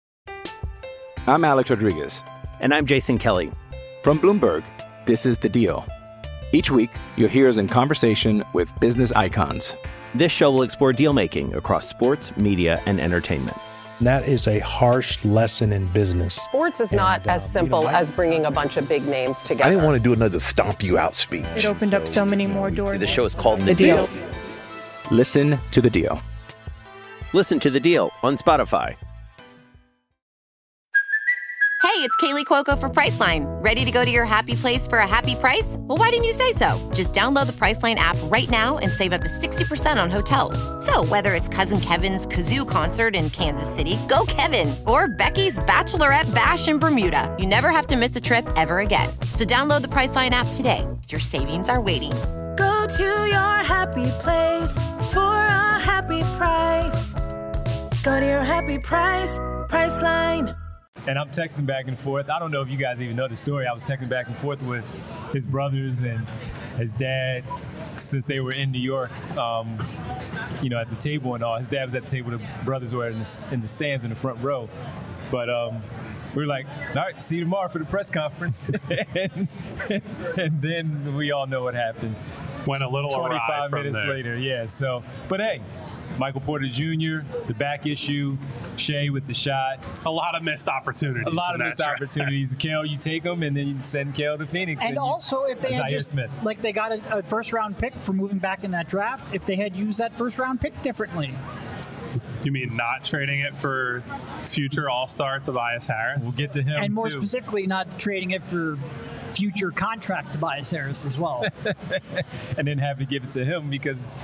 I'm Alex Rodriguez. And I'm Jason Kelly. From Bloomberg, this is The Deal. Each week, you'll hear us in conversation with business icons. This show will explore deal-making across sports, media, and entertainment. That is a harsh lesson in business. Sports is And, not uh, as simple you know, I- as bringing a bunch of big names together. I didn't want to do another stomp you out speech. It opened up so many more doors. The show is called The, The deal. Deal. Listen to The Deal. Listen to The Deal on Spotify. Hey, it's Kaylee Cuoco for Priceline. Ready to go to your happy place for a happy price? Well, why didn't you say so? Just download the Priceline app right now and save up to sixty percent on hotels. So whether it's Cousin Kevin's Kazoo Concert in Kansas City, go Kevin, or Becky's Bachelorette Bash in Bermuda, you never have to miss a trip ever again. So download the Priceline app today. Your savings are waiting. Go to your happy place for a happy price. Go to your happy price, Priceline. And I'm texting back and forth. I don't know if you guys even know the story. I was texting back and forth with his brothers and his dad since they were in New York, um, you know, at the table and all. His dad was at the table. The brothers were in the, in the stands in the front row. But um, we were like, all right, see you tomorrow for the press conference. and, and then we all know what happened. Went a little awry twenty-five from minutes there. later, yeah. So, but hey, Michael Porter Junior, the back issue, Shea with the shot. A lot of missed opportunities. A lot of in missed that opportunities. Kale, you take them, and then you send Kale to Phoenix. And you- also, if they had Zaire just, Smith. like they got a, a first round pick for moving back in that draft, if they had used that first round pick differently. You mean not trading it for future All-Star Tobias Harris? We'll get to him, And more too. specifically, not trading it for future contract Tobias Harris as well. and then have to give it to him because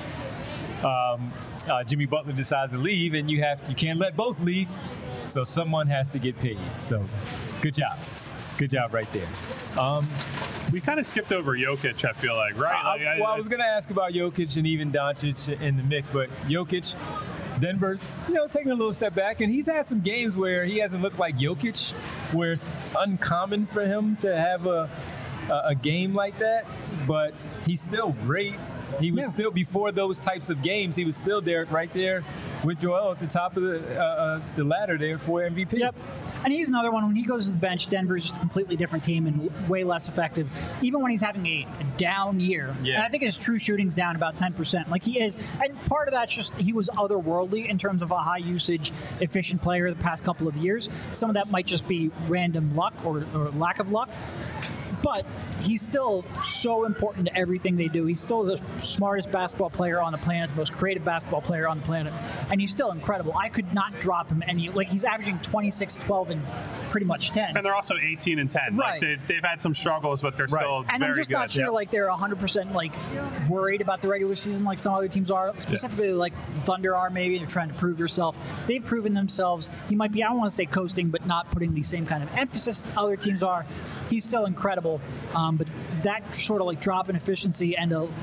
um, uh, Jimmy Butler decides to leave, and you have to, you can't let both leave. So someone has to get paid. So good job. Good job right there. Um, we kind of skipped over Jokic, I feel like, right? I, Like, I- well, I was going to ask about Jokic and even Doncic in the mix, but Jokic, Denver's, you know, taking a little step back, and he's had some games where he hasn't looked like Jokic, where it's uncommon for him to have a a, a game like that, but he's still great. He was Yeah. still, before those types of games, he was still there, right there with Joel at the top of the uh, uh, the ladder there for M V P. Yep. And he's another one. When he goes to the bench, Denver's just a completely different team and way less effective, even when he's having a down year. Yeah. And I think his true shooting's down about ten percent. Like he is. And part of that's just he was otherworldly in terms of a high usage, efficient player the past couple of years. Some of that might just be random luck or, or lack of luck. but he's still so important to everything they do. He's still the smartest basketball player on the planet, the most creative basketball player on the planet, and he's still incredible. I could not drop him any. Like, he's averaging twenty-six, twelve, and pretty much ten. And they're also eighteen and ten. Right. Like they, they've had some struggles, but they're Right. still and very good. I'm just not sure Yeah. like they're one hundred percent like worried about the regular season like some other teams are, specifically yeah. like Thunder are maybe. They're trying to prove yourself. They've proven themselves. He might be, I don't want to say coasting, but not putting the same kind of emphasis other teams are. He's still incredible, um, but that sort of like drop in efficiency and a,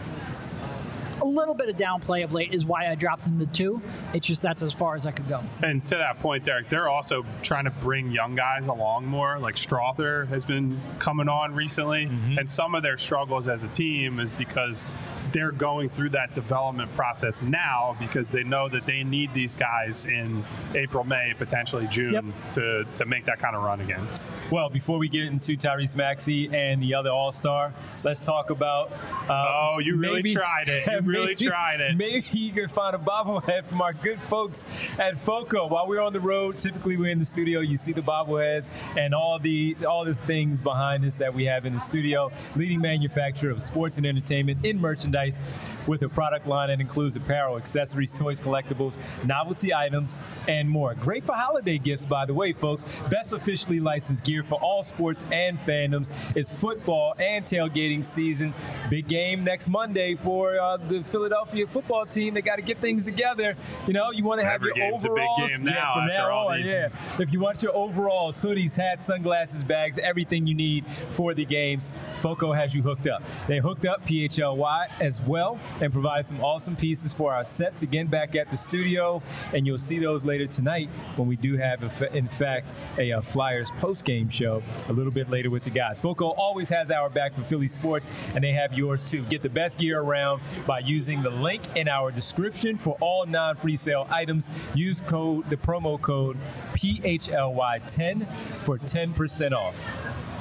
a little bit of downplay of late is why I dropped him to two. It's just that's as far as I could go. And to that point, Derek, they're also trying to bring young guys along more. Like Strother has been coming on recently, mm-hmm. and some of their struggles as a team is because they're going through that development process now because they know that they need these guys in April, May, potentially June yep. to, to make that kind of run again. Well, before we get into Tyrese Maxey and the other All-Star, let's talk about... Uh, oh, you really maybe, tried it. You really maybe, tried it. Maybe you can find a bobblehead from our good folks at FOCO. While we're on the road, typically we're in the studio, you see the bobbleheads and all the all the things behind us that we have in the studio. Leading manufacturer of sports and entertainment in merchandise with a product line that includes apparel, accessories, toys, collectibles, novelty items, and more. Great for holiday gifts, by the way, folks. Best officially licensed gear for all sports and fandoms. It's football and tailgating season. Big game next Monday for uh, the Philadelphia football team. They got to get things together. You know, you want to have Every your game's overalls. a big game now yeah, from after now all on, these. yeah. If you want your overalls, hoodies, hats, sunglasses, bags, everything you need for the games, FOCO has you hooked up. They hooked up P H L Y as well and provide some awesome pieces for our sets again back at the studio, and you'll see those later tonight when we do have, in fact, a uh, Flyers post-game show a little bit later with the guys. FOCO always has our back for Philly sports, and they have yours too. Get the best gear around by using the link in our description for all non-presale items. Use code the promo code P H L Y ten for ten percent off.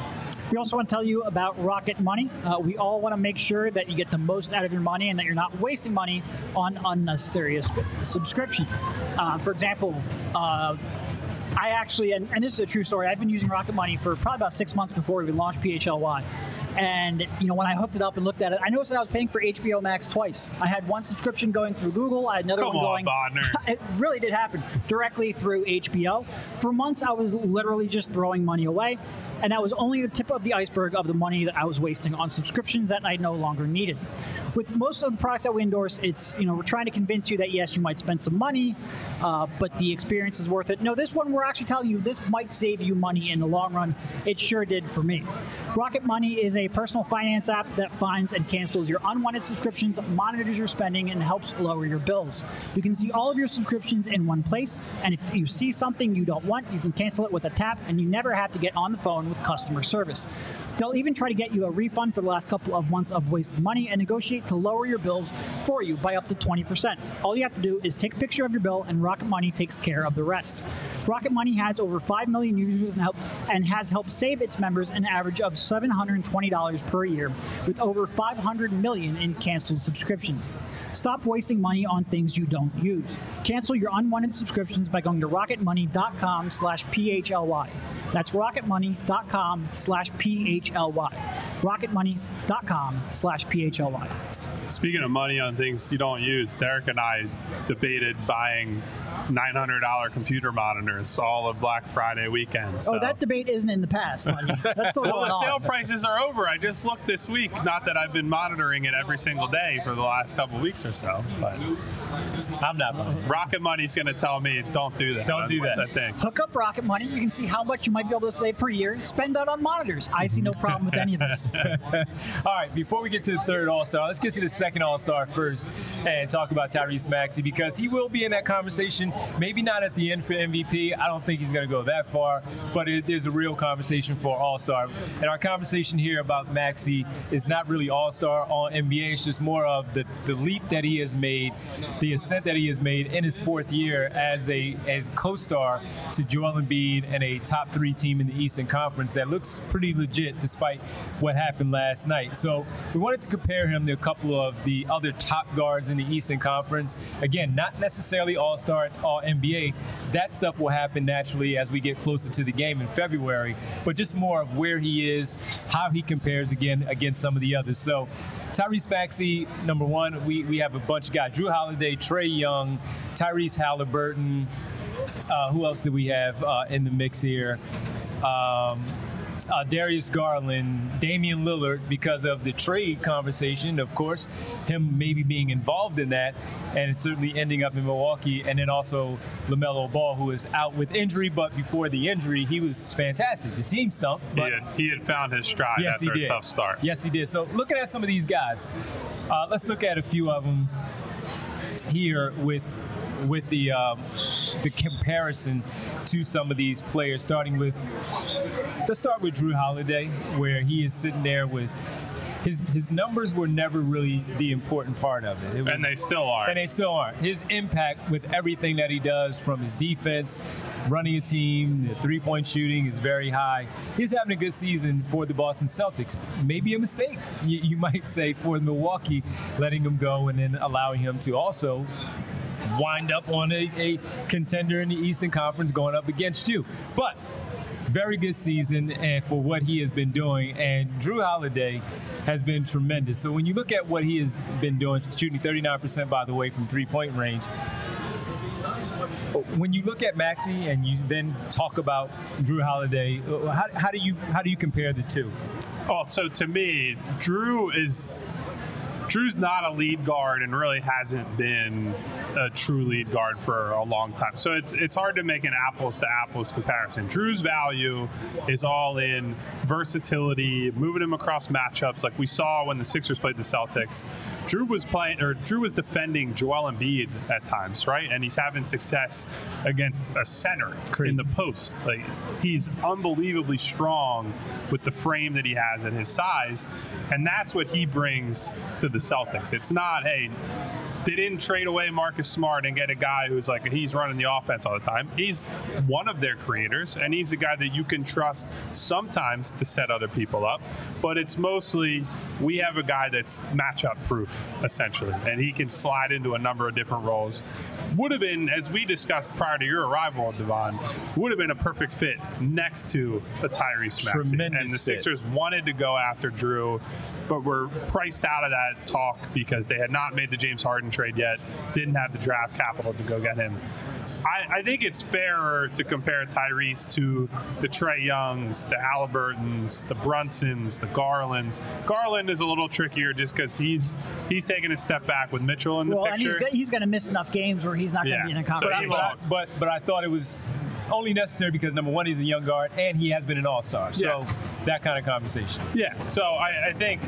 We also want to tell you about Rocket Money. Uh, we all want to make sure that you get the most out of your money and that you're not wasting money on unnecessary subscriptions. Uh, for example, uh, I actually, and, and this is a true story, I've been using Rocket Money for probably about six months before we even launched P H L Y. And, you know, when I hooked it up and looked at it, I noticed that I was paying for H B O Max twice. I had one subscription going through Google. I had another Come one on, going... Bodner. It really did happen. Directly through H B O. For months, I was literally just throwing money away. And that was only the tip of the iceberg of the money that I was wasting on subscriptions that I no longer needed. With most of the products that we endorse, it's, you know, we're trying to convince you that, yes, you might spend some money, uh, but the experience is worth it. No, this one, we're actually telling you this might save you money in the long run. It sure did for me. Rocket Money is a personal finance app that finds and cancels your unwanted subscriptions, monitors your spending, and helps lower your bills. You can see all of your subscriptions in one place, and if you see something you don't want, you can cancel it with a tap, and you never have to get on the phone with customer service. They'll even try to get you a refund for the last couple of months of wasted money and negotiate to lower your bills for you by up to twenty percent. All you have to do is take a picture of your bill, and Rocket Money takes care of the rest. Rocket Money has over five million users and, help, and has helped save its members an average of seven hundred twenty dollars per year, with over five hundred million in canceled subscriptions. Stop wasting money on things you don't use. Cancel your unwanted subscriptions by going to rocketmoney.com slash PHLY. That's rocketmoney.com slash PHLY. rocketmoney.com slash PHLY. Speaking of money on things you don't use, Derek and I debated buying nine hundred dollars computer monitors all of Black Friday weekend. So. Oh, that debate isn't in the past, buddy. That's still well, going the on. sale prices are over. I just looked this week. Not that I've been monitoring it every single day for the last couple of weeks or so, but I'm not buying. Rocket Money's going to tell me, don't do that. Don't do that. that thing. Hook up Rocket Money. You can see how much you might be able to save per year. Spend that on monitors. I see no problem with any of this. All right, before we get to the third All-Star, let's get to the second All-Star first and talk about Tyrese Maxey, because he will be in that conversation. Maybe not at the end for M V P. I don't think he's going to go that far, but it is a real conversation for All-Star. And our conversation here about Maxey is not really All-Star on N B A. It's just more of the, the leap that he has made, the ascent that he has made in his fourth year as a as co-star to Joel Embiid and a top three team in the Eastern Conference that looks pretty legit despite what happened last night. So we wanted to compare him to a couple of the other top guards in the Eastern Conference. Again, not necessarily all-star, all-N B A. That stuff will happen naturally as we get closer to the game in February, but just more of where he is, how he compares again against some of the others. So Tyrese Maxey, number one, we, we have a bunch of guys. Jrue Holiday, Trae Young, Tyrese Halliburton. Uh, who else do we have uh, in the mix here? Um, Uh, Darius Garland, Damian Lillard, because of the trade conversation, of course, him maybe being involved in that, and it's certainly ending up in Milwaukee. And then also LaMelo Ball, who is out with injury, but before the injury, he was fantastic. The team stunk. But he, had, he had found his stride yes, after he did. a tough start. Yes, he did. So looking at some of these guys, uh, let's look at a few of them here with with the um, the comparison to some of these players, starting with, let's start with Jrue Holiday, where he is sitting there with his his numbers were never really the important part of it. It was, and they still are. And they still aren't. His impact with everything that he does, from his defense, running a team, the three-point shooting is very high. He's having a good season for the Boston Celtics. Maybe a mistake, you, you might say, for Milwaukee, letting him go and then allowing him to also wind up on a, a contender in the Eastern Conference going up against you. But very good season and for what he has been doing, and Jrue Holiday has been tremendous. So when you look at what he has been doing, shooting thirty-nine percent, by the way, from three-point range, when you look at Maxey and you then talk about Jrue Holiday, how, how do you how do you compare the two? Oh, so to me, Jrue is Drew's not a lead guard and really hasn't been a true lead guard for a long time. So it's it's hard to make an apples to apples comparison. Drew's value is all in versatility, moving him across matchups, like we saw when the Sixers played the Celtics. Jrue was playing, or Jrue was defending Joel Embiid at times, right? And he's having success against a center Crazy. in the post. Like, he's unbelievably strong with the frame that he has and his size, and that's what he brings to the Celtics. It's not, hey, they didn't trade away Marcus Smart and get a guy who's like, he's running the offense all the time. He's one of their creators, and he's a guy that you can trust sometimes to set other people up. But it's mostly, we have a guy that's matchup proof, essentially, and he can slide into a number of different roles. Would have been, as we discussed prior to your arrival, Devon, would have been a perfect fit next to a Tyrese Maxey. Tremendous And the fit. Sixers wanted to go after Jrue, but were priced out of that talk because they had not made the James Harden trade yet, didn't have the draft capital to go get him. I, I think it's fairer to compare Tyrese to the Trae Youngs, the Halliburtons, the Brunsons, the Garlands. Garland is a little trickier just because he's he's taking a step back with Mitchell in the well, picture. and he's, he's going to miss enough games where he's not going to Yeah. be in a So conference. he But, I, but but I thought it was only necessary because, number one, he's a young guard and he has been an all-star. So Yes. that kind of conversation. Yeah, so I, I think,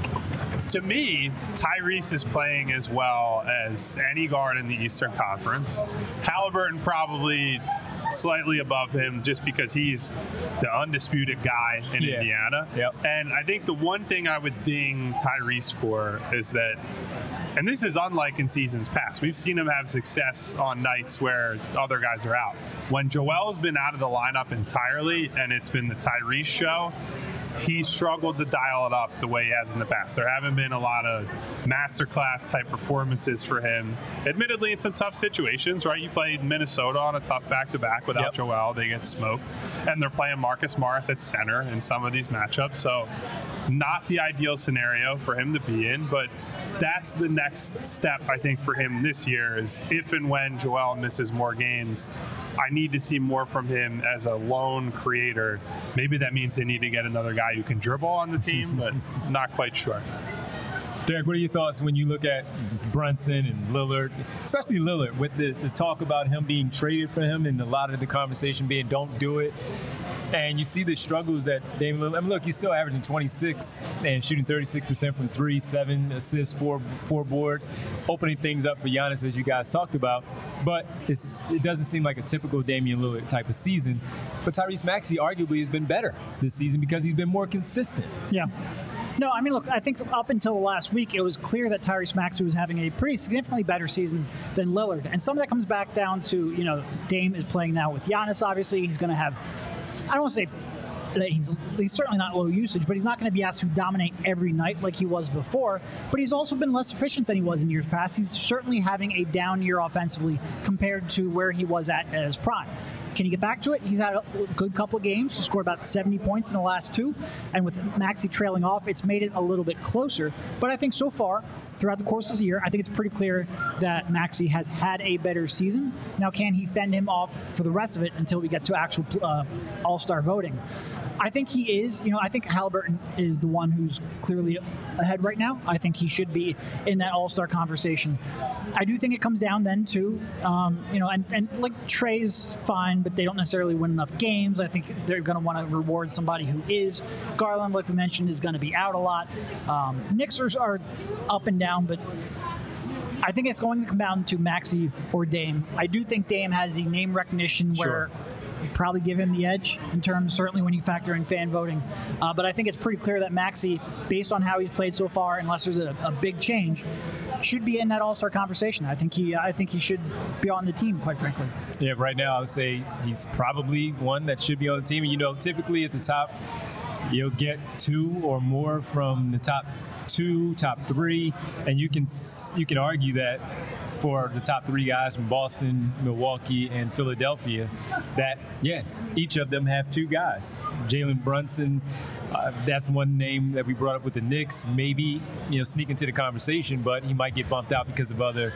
to me, Tyrese is playing as well as any guard in the Eastern Conference. Halliburton probably slightly above him just because he's the undisputed guy in Yeah. Indiana. Yep. And I think the one thing I would ding Tyrese for is that, and this is unlike in seasons past, we've seen him have success on nights where other guys are out. When Joel's been out of the lineup entirely and it's been the Tyrese show, he struggled to dial it up the way he has in the past. There haven't been a lot of masterclass type performances for him. Admittedly, in some tough situations, right? You played Minnesota on a tough back-to-back without Yep. Joel. They get smoked. And they're playing Marcus Morris at center in some of these matchups. So not the ideal scenario for him to be in, but that's the next step, I think, for him this year is if and when Joel misses more games, I need to see more from him as a lone creator. Maybe that means they need to get another guy who can dribble on the team, but not quite sure. Derek, what are your thoughts when you look at Brunson and Lillard, especially Lillard, with the, the talk about him being traded for him and a lot of the conversation being don't do it, and you see the struggles that Damian Lillard, I mean, look, he's still averaging twenty-six and shooting thirty-six percent from three, seven assists, four, four boards, opening things up for Giannis, as you guys talked about, but it's, it doesn't seem like a typical Damian Lillard type of season. But Tyrese Maxey arguably has been better this season because he's been more consistent. Yeah. No, I mean, look, I think up until last week, it was clear that Tyrese Maxey was having a pretty significantly better season than Lillard. And some of that comes back down to, you know, Dame is playing now with Giannis, obviously. He's going to have, I don't want to say he's, he's certainly not low usage, but he's not going to be asked to dominate every night like he was before. But he's also been less efficient than he was in years past. He's certainly having a down year offensively compared to where he was at at his prime. Can he get back to it? He's had a good couple of games. He scored about seventy points in the last two. And with Maxey trailing off, it's made it a little bit closer. But I think so far, throughout the course of this year, I think it's pretty clear that Maxey has had a better season. Now, can he fend him off for the rest of it until we get to actual uh, all-star voting? I think he is. You know, I think Haliburton is the one who's clearly ahead right now. I think he should be in that all-star conversation. I do think it comes down then to, um, you know, and, and like Trey's fine, but they don't necessarily win enough games. I think they're going to want to reward somebody who is. Garland, like we mentioned, is going to be out a lot. Um, Knicks are, are up and down, but I think it's going to come down to Maxey or Dame. I do think Dame has the name recognition where Sure. you probably give him the edge in terms, certainly when you factor in fan voting. Uh, but I think it's pretty clear that Maxey, based on how he's played so far, unless there's a, a big change, should be in that all-star conversation. I think he, I think he should be on the team, quite frankly. Yeah, right now I would say he's probably one that should be on the team. You know, typically at the top, you'll get two or more from the top two, top three, and you can you can argue that for the top three guys from Boston, Milwaukee, and Philadelphia, that, yeah, each of them have two guys. Jalen Brunson, uh, that's one name that we brought up with the Knicks, maybe, you know, sneak into the conversation, but he might get bumped out because of other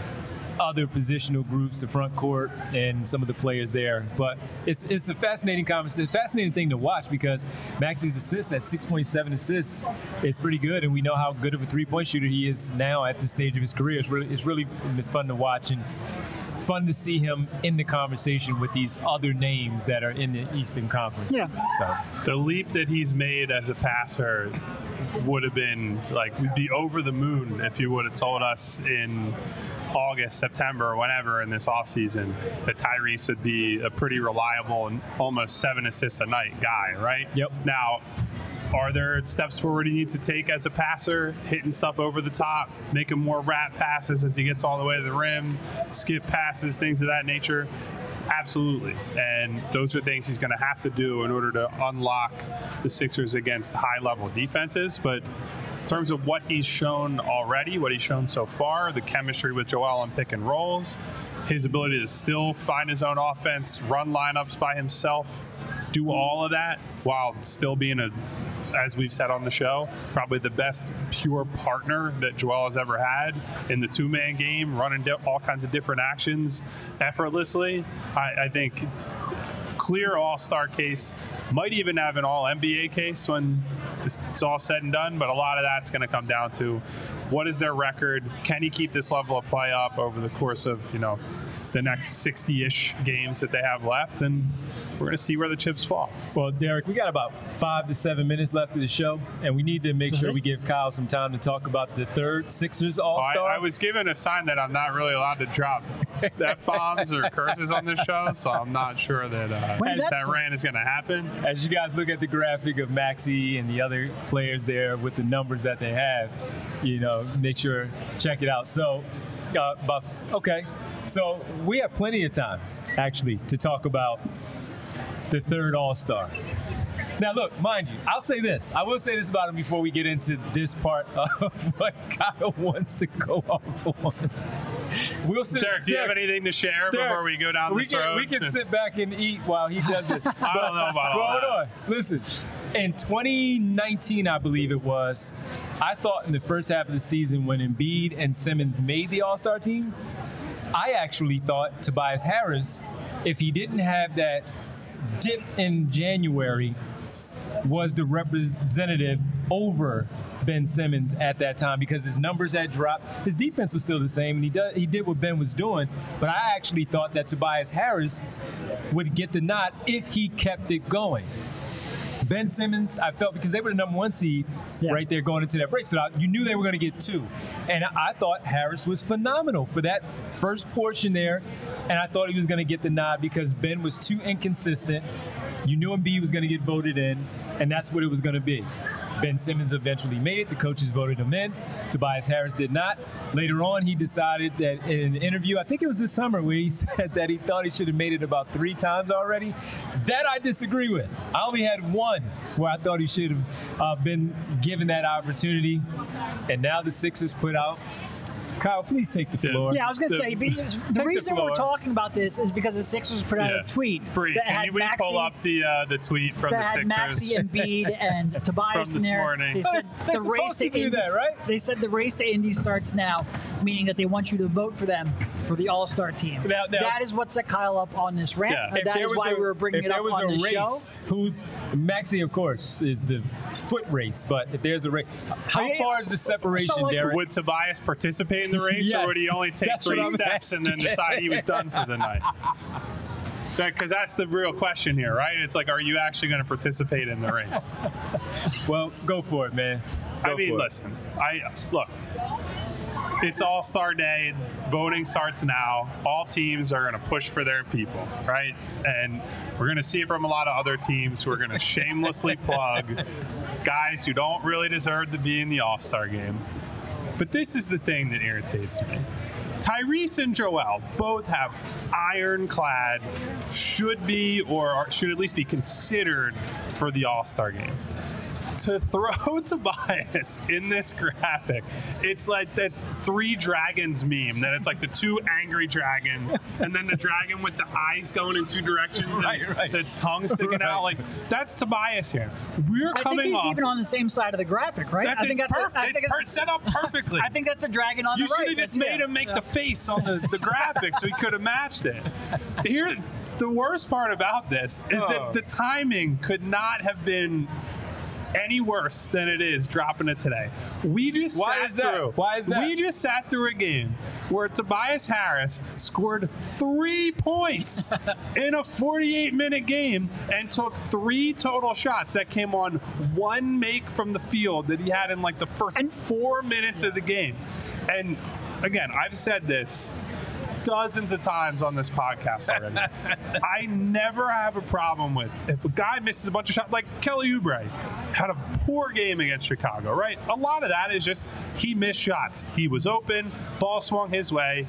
other positional groups, the front court, and some of the players there. But it's it's a fascinating conversation, fascinating thing to watch because Maxey's assists at six point seven assists is pretty good, and we know how good of a three-point shooter he is now at this stage of his career. It's really it's really been fun to watch and fun to see him in the conversation with these other names that are in the Eastern Conference. Yeah. So the leap that he's made as a passer would have been like we'd be over the moon if you would have told us in August, September, or whenever in this offseason that Tyrese would be a pretty reliable and almost seven assists a night guy, right? Yep. Now, are there steps forward he needs to take as a passer, hitting stuff over the top, making more wrap passes as he gets all the way to the rim, skip passes, things of that nature? Absolutely. And those are things he's going to have to do in order to unlock the Sixers against high-level defenses. But in terms of what he's shown already, what he's shown so far, the chemistry with Joel on pick and rolls, his ability to still find his own offense, run lineups by himself, do all of that while still being a, as we've said on the show, probably the best pure partner that Joel has ever had in the two-man game, running di- all kinds of different actions effortlessly. I, I think clear all-star case, might even have an all-N B A case when this, it's all said and done, but a lot of that's going to come down to what is their record, can he keep this level of play up over the course of, you know, the next sixty-ish games that they have left, and we're going to see where the chips fall. Well, Derek, we got about five to seven minutes left of the show, and we need to make sure we give Kyle some time to talk about the third Sixers All-Star. Oh, I, I was given a sign that I'm not really allowed to drop F-bombs or curses on this show, so I'm not sure that uh, that, that rant is going to happen. As you guys look at the graphic of Maxey and the other players there with the numbers that they have, you know, make sure, check it out. So, uh, Buff, okay. So we have plenty of time, actually, to talk about the third All-Star. Now, look, mind you, I'll say this. I will say this about him before we get into this part of what Kyle wants to go off on. We'll sit, Derek, do you Derek, have anything to share Derek, before we go down we this can, road? We can Since... sit back and eat while he does it. I don't know about all hold that. on. Listen, in twenty nineteen, I believe it was, I thought in the first half of the season when Embiid and Simmons made the All-Star team, I actually thought Tobias Harris, if he didn't have that dip in January, was the representative over Ben Simmons at that time because his numbers had dropped. His defense was still the same, and he, does, he did what Ben was doing. But I actually thought that Tobias Harris would get the nod if he kept it going. Ben Simmons, I felt, because they were the number one seed yeah. right there going into that break, so I, you knew they were going to get two. And I, I thought Harris was phenomenal for that first portion there, and I thought he was going to get the nod because Ben was too inconsistent. You knew Embiid was going to get voted in, and that's what it was going to be. Ben Simmons eventually made it. The coaches voted him in. Tobias Harris did not. Later on, he decided that in an interview, I think it was this summer, where he said that he thought he should have made it about three times already. That I disagree with. I only had one where I thought he should have uh, been given that opportunity. And now the Sixers put out. Kyle, please take the floor. Yeah, I was going to say, because the reason the we're talking about this is because the Sixers put out Yeah. a tweet. Bree, that can had you we Maxey, pull up the uh, the tweet from that the had Sixers? Maxey, Embiid, and Tobias From in this there. morning. They said They're the race supposed to to do Indy, that, right? They said the race to Indy starts now, meaning that they want you to vote for them for the All-Star team. Now- now- that is what set Kyle up on this rant. Yeah. Uh, If that there is was why a- we were bringing if it there up was on a this race, show. who's Maxey, of course, is the foot race. But if there's a race, how Okay, far is the separation, so, like, Derek? Would Tobias participate in the race, Yes. or would he only take That's three what I'm steps and then asking. decide he was done for the night? Because that's the real question here, right? It's like, are you actually going to participate in the race? Well, go for it, man. Go I mean, for it. listen. I look. It's All-Star Day. Voting starts now. All teams are going to push for their people, right? And we're going to see it from a lot of other teams who are going to shamelessly plug guys who don't really deserve to be in the All-Star game. But this is the thing that irritates me. Tyrese and Joel both have ironclad, should be or are, should at least be considered for the All-Star game. To throw Tobias in this graphic, it's like that Three Dragons meme, that it's like the two angry dragons, and then the dragon with the eyes going in two directions, Right, and right. its tongue sticking Right. out. Like, that's Tobias here. We're I coming think he's off. even on the same side of the graphic, right? That's, I think it's that's a- perfect. I think it's per- it's- set up perfectly. I think that's a dragon on You the right. should have just That's- made yeah. him make Yeah. the face on the, the graphic so he could have matched it. Here, the worst part about this is Oh. that the timing could not have been any worse than it is dropping it today. We just Why sat is that? through. Why is that? We just sat through a game where Tobias Harris scored three points in a forty-eight minute game and took three total shots that came on one make from the field that he had in like the first And- four minutes of the game. And again, I've said this dozens of times on this podcast already. I never have a problem with if a guy misses a bunch of shots, like Kelly Oubre had a poor game against Chicago, right? A lot of that is just he missed shots. He was open, ball swung his way,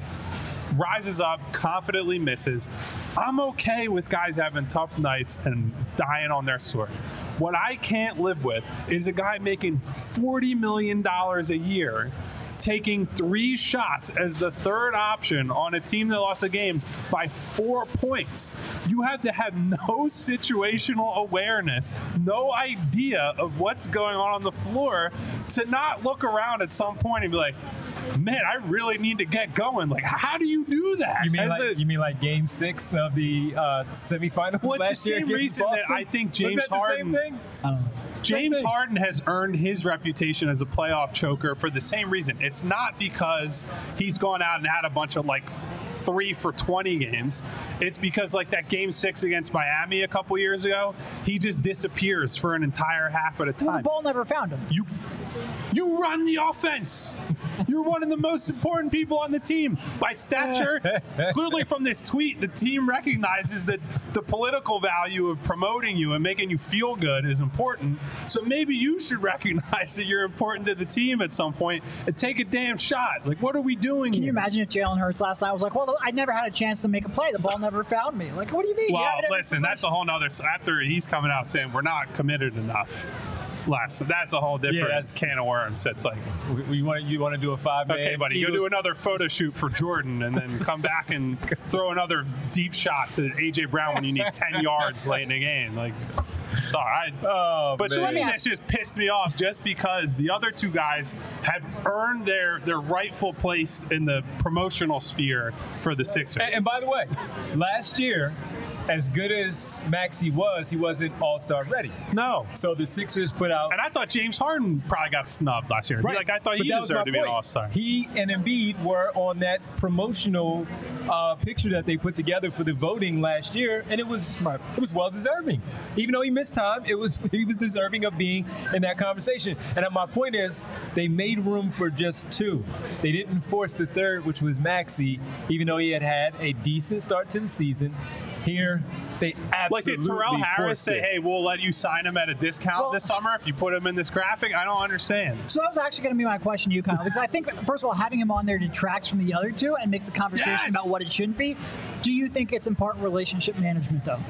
rises up, confidently misses. I'm okay with guys having tough nights and dying on their sword. What I can't live with is a guy making forty million dollars a year taking three shots as the third option on a team that lost a game by four points. You have to have no situational awareness, no idea of what's going on on the floor to not look around at some point and be like, man, I really need to get going. Like, how do you do that? You mean As like a- you mean like Game Six of the uh, semifinals Well, it's the last year same against reason that Boston? I think Was James that the Harden- Same thing? I don't know. James Same thing. Harden has earned his reputation as a playoff choker for the same reason. It's not because he's gone out and had a bunch of like three for twenty games. It's because like that game six against Miami a couple years ago, he just disappears for an entire half at a time. Well, the ball never found him. You you run the offense. You're one of the most important people on the team by stature. Clearly from this tweet, the team recognizes that the political value of promoting you and making you feel good is important. So maybe you should recognize that you're important to the team at some point and take a damn shot. Like, what are we doing Can here? you imagine if Jalen Hurts last night was like, well, I never had a chance to make a play. The ball never found me. Like, what do you mean? Well, You haven't- listen, that's a whole nother. After he's coming out saying we're not committed enough. Last, that's a whole different Yeah, that's- can of worms. That's like, You want you want to do a five man? okay, buddy, go do another photo shoot for Jordan, and then come back and throw another deep shot to A J Brown when you need ten yards late in the game. Like, sorry, I, Oh, but man. something that's just pissed me off, just because the other two guys have earned their their rightful place in the promotional sphere for the Sixers. And, and by the way, last year, as good as Maxey was, he wasn't All-Star ready. no. So the Sixers put out. And I thought James Harden probably got snubbed last year. Like, I thought But he that was deserved my to be an point. All-Star. He and Embiid were on that promotional uh, picture that they put together for the voting last year, and it was it was well deserving. Even though he missed this time, it was he was deserving of being in that conversation. And my point is, they made room for just two. They didn't force the third, which was Maxey, even though he had had a decent start to the season. Here, they absolutely Like, did Terrell Harris say, this. hey, we'll let you sign him at a discount Well, this summer if you put him in this graphic? I don't understand. So that was actually going to be my question to you, Kyle, because I think, first of all, having him on there detracts from the other two and makes the conversation Yes! about what it shouldn't be. Do you think it's in part relationship management, though?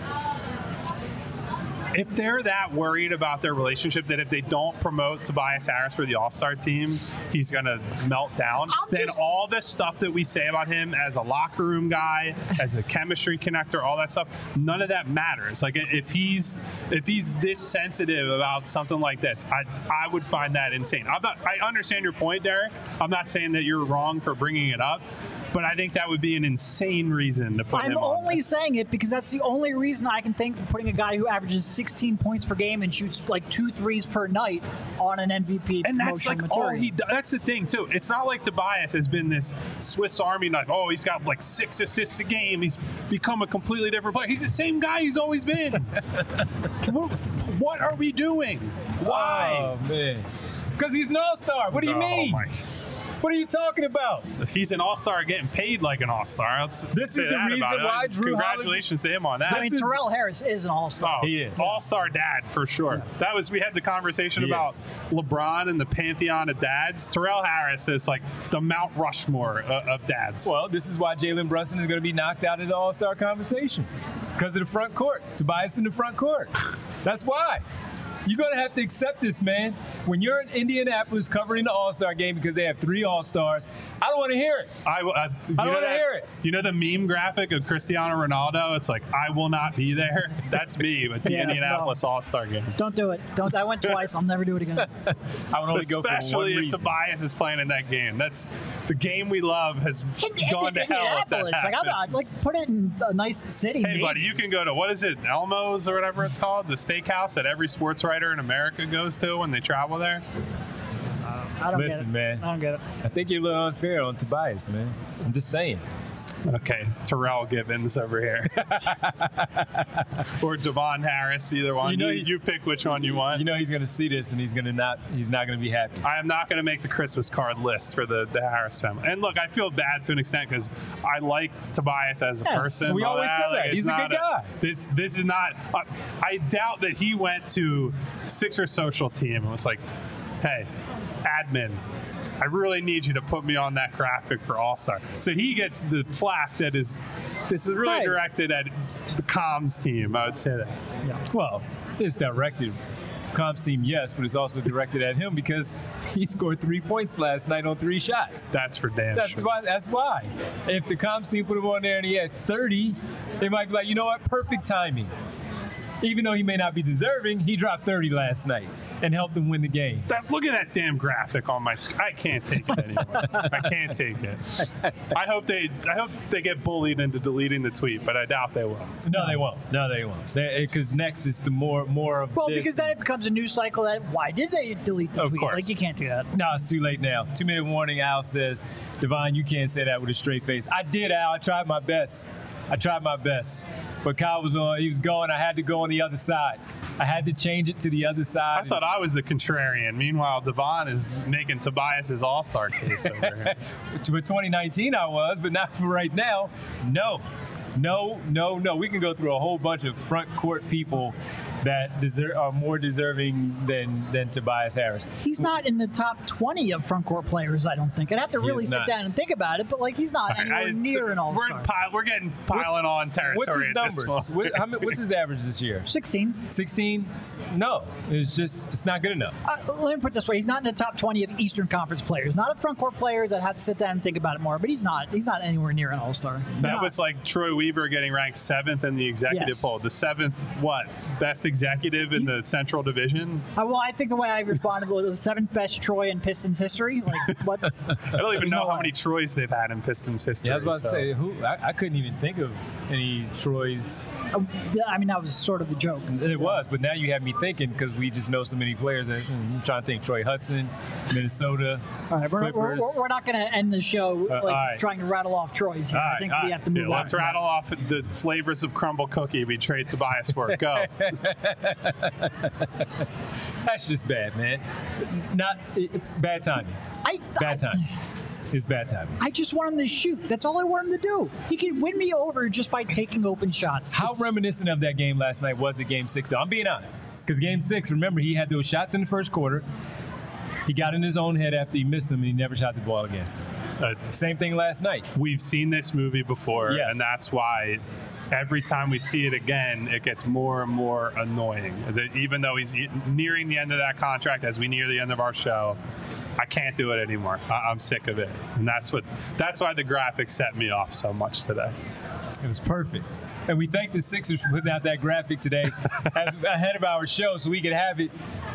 If they're that worried about their relationship that if they don't promote Tobias Harris for the All-Star team, he's going to melt down, I'm then just- all this stuff that we say about him as a locker room guy, as a chemistry connector, all that stuff, none of that matters. Like, if he's if he's this sensitive about something like this, I I would find that insane. I'm not, I understand your point, Derek. I'm not saying that you're wrong for bringing it up, but I think that would be an insane reason to put I'm him on. only saying it because that's the only reason I can think for putting a guy who averages sixteen points per game and shoots like two threes per night on an M V P. And that's like promotional all material. he does. That's the thing, too. It's not like Tobias has been this Swiss Army knife. Oh, he's got like six assists a game. He's become a completely different player. He's the same guy he's always been. what, what are we doing? Why? Oh, man. Because he's an all-star. What do you Oh, mean? my- What are you talking about? He's an all-star getting paid like an all-star. Let's This say is the that reason about it. why Drew Congratulations to him on that. I mean, Terrell Harris is an all-star. Oh, He is. all-star dad for sure. That was we had the conversation He about is. LeBron and the pantheon of dads. Terrell Harris is like the Mount Rushmore of, of dads. Well, this is why Jalen Brunson is going to be knocked out of the All-Star conversation. Because of the front court. Tobias in the front court. That's why. You're going to have to accept this, man. When you're in Indianapolis covering the All-Star game because they have three All-Stars, I don't want to hear it. I, uh, do you I don't know want to that- hear it. Do you know the meme graphic of Cristiano Ronaldo? It's like, I will not be there. That's me with the Yeah, Indianapolis no. All-Star game. Don't do it. Don't. I went twice. I'll never do it again. I would only go for one Especially if reason. Tobias is playing in that game. That's the game we love has gone to hell if that Indianapolis. Like, I'm not, happens. like, put it in a nice city. Hey, maybe. buddy, you can go to, what is it, Elmo's or whatever it's called? The steakhouse that every sports writer in America goes to when they travel there? I don't Listen, get it. man. I don't get it. I think you're a little unfair on Tobias, man. I'm just saying. Okay, Terrell Gibbons over here. Or Devon Harris, either one. You You, know you, he- pick which one you want. You know he's going to see this and he's going to not. He's not going to be happy. I am not going to make the Christmas card list for the, the Harris family. And look, I feel bad to an extent because I like Tobias as a Yes, person. we all always say that. Like, He's it's a good not guy. This this is not. Uh, I doubt that he went to Sixer social team and was like, "Hey, admin, I really need you to put me on that graphic for All-Star." So he gets the flack that is, this is really Right. directed at the comms team, I would say that. Well, it's directed. Comms team, yes, but it's also directed at him because he scored three points last night on three shots. That's for damn That's sure. why. That's why. If the comms team put him on there and he had thirty, they might be like, you know what? Perfect timing. Even though he may not be deserving, he dropped thirty last night and helped them win the game. That, look at that damn graphic on my screen. I can't take it anymore. I can't take it. I hope they I hope they get bullied into deleting the tweet, but I doubt they will. No, they won't. No, they won't. Because next is the more more of Well, this. because then it becomes a news cycle that why did they delete the Of tweet? course. Like, you can't do that. No, it's too late now. Two minute warning. Al says, Devon, you can't say that with a straight face. I did, Al. I tried my best. I tried my best. But Kyle was on. He was going. I had to go on the other side. I had to change it to the other side. I thought I was the contrarian. Meanwhile, Devon is making Tobias's all-star case over here. For twenty nineteen, I was, but not for right now. No. No, no, no. We can go through a whole bunch of front court people that deserve, are more deserving than than Tobias Harris. He's not in the top twenty of front court players, I don't think. I'd have to He really is sit not. down and think about it, but like he's not anywhere I- near an we're, all-star. in pile, we're getting piling on territory. What's his at this numbers? point. What, how many, what's his average this year? sixteen. sixteen? No. It's just, it's not good enough. Uh, let me put it this way: he's not in the top twenty of Eastern Conference players. Not of front court players that have to sit down and think about it more. But he's not. He's not anywhere near an all-star. That Not. was like Troy Weaver getting ranked seventh in the executive Yes. poll. The seventh, what, best executive in the Central Division? Uh, well, I think the way I responded was the seventh best Troy in Pistons history. Like what? I don't even There's know no how way. many Troys they've had in Pistons history. Yeah, I was about to so- say, who? I, I couldn't even think of any Troy's. Uh, I mean, that was sort of the joke. It was, but now you have me thinking because we just know so many players. That, hmm, I'm trying to think: Troy Hudson, Minnesota, All right, we're, we're, Clippers. we're not going to end the show Uh, like all right. trying to rattle off Troy's here. All I right, think all we right. have to move Yeah, on. let's rattle off the flavors of crumble cookie we trade Tobias for. Go. That's just bad, man. Not it, bad timing. I, bad I, timing. It's bad timing. I just want him to shoot. That's all I want him to do. He can win me over just by taking open shots. How it's, reminiscent of that game last night was it game six? Though? I'm being honest. Because game six, remember, he had those shots in the first quarter. He got in his own head after he missed them, and he never shot the ball again. Uh, Same thing last night. We've seen this movie before, yes. and that's why every time we see it again, it gets more and more annoying. That even though he's nearing the end of that contract, as we near the end of our show, I can't do it anymore. I- I'm sick of it, and that's what that's why the graphics set me off so much today. It was perfect. And we thank the Sixers for putting out that graphic today as ahead of our show so we could have it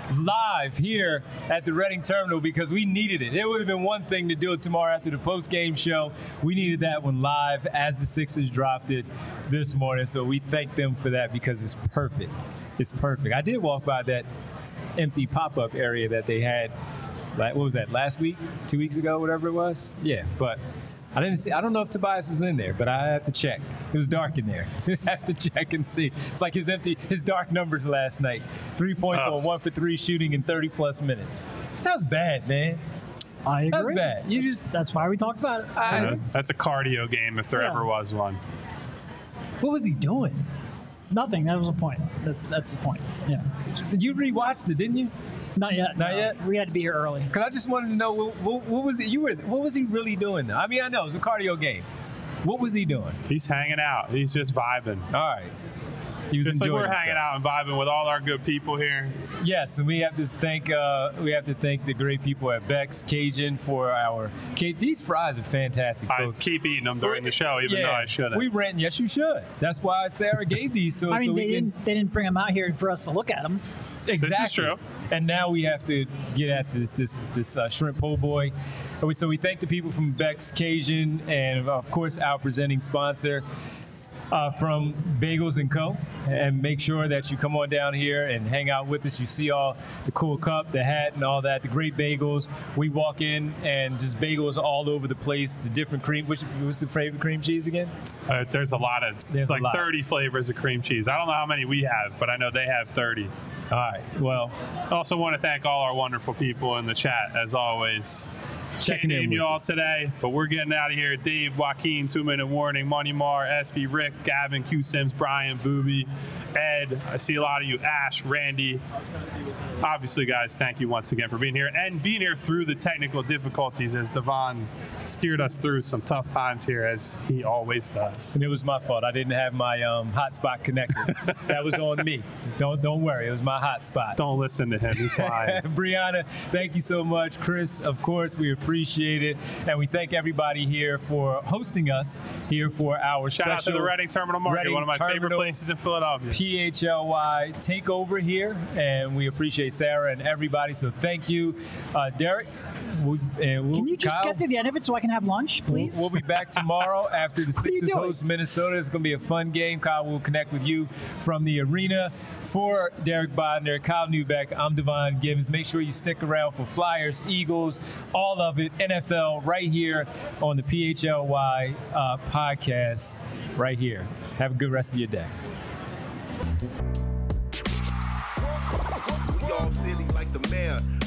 live here at the Reading Terminal because we needed it. It would have been one thing to do it tomorrow after the post-game show. We needed that one live as the Sixers dropped it this morning. So we thank them for that because it's perfect. It's perfect. I did walk by that empty pop-up area that they had, like, what was that, last week, two weeks ago, whatever it was? Yeah, but I didn't see. I don't know if Tobias was in there, but I have to check. It was dark in there. I have to check and see. It's like his empty, his dark numbers last night. Three points oh. on one for three shooting in thirty plus minutes. That was bad, man. I agree. That was bad. You that's, just that's why we talked about it. I, Yeah, that's a cardio game if there Yeah. ever was one. What was he doing? Nothing. That was the point. That, that's the point. Yeah. You rewatched it, didn't you? Not yet. Not no. yet? We had to be here early. Because I just wanted to know what, what, what was it? You were. What was he really doing? Though? I mean, I know it was a cardio game. What was he doing? He's hanging out. He's just vibing. All right. He was Just like enjoying we're himself. hanging out and vibing with all our good people here. Yes, and we have to thank uh, we have to thank the great people at Beck's Cajun for our. These fries are fantastic, I folks. keep eating them during the show, even yeah, though I shouldn't. We ran. Yes, you should. That's why Sarah gave these to us. I mean, so they we didn't. can, They didn't bring them out here for us to look at them. Exactly. This is true. And now we have to get at this this this uh, shrimp po' boy. And we- So we thank the people from Beck's Cajun and of course our presenting sponsor uh, from Bagels and Co. And make sure that you come on down here and hang out with us. You see all the cool cup, the hat, and all that. The great bagels. We walk in and just bagels all over the place. The different cream. Which what's the favorite cream cheese again? Uh, there's a lot of There's a like lot. thirty flavors of cream cheese. I don't know how many we have, but I know they have thirty. All right. Well, I also want to thank all our wonderful people in the chat, as always. Checking Can't in name with you all us. today, but we're getting out of here. Dave, Joaquin, Two Minute Warning, Money Mar, S B, Rick, Gavin, Q Sims, Brian, Booby, Ed. I see a lot of you. Ash, Randy. Obviously, guys, thank you once again for being here and being here through the technical difficulties as Devon steered us through some tough times here, as he always does. And it was my fault. I didn't have my um, hotspot connected. That was on me. Don't don't worry. It was my hotspot. Don't listen to him. He's lying. Brianna, thank you so much. Chris, of course, we appreciate it. And we thank everybody here for hosting us here for our Shout out to special the Reading Terminal Market, Reading one of my favorite Terminal places in Philadelphia. P H L Y takeover here. And we appreciate Sarah and everybody. So thank you. Uh, Derek, we, and we'll, Can you just Kyle, get to the end of it so I can have lunch, please? We'll, we'll be back tomorrow after the What are you Sixers doing? host Minnesota. It's going to be a fun game. Kyle will connect with you from the arena. For Derek Bodner, Kyle Newbeck, I'm Devon Givens. Make sure you stick around for Flyers, Eagles, all of it, N F L, right here on the P H L Y uh, podcast, right here. Have a good rest of your day. We all silly like the mayor.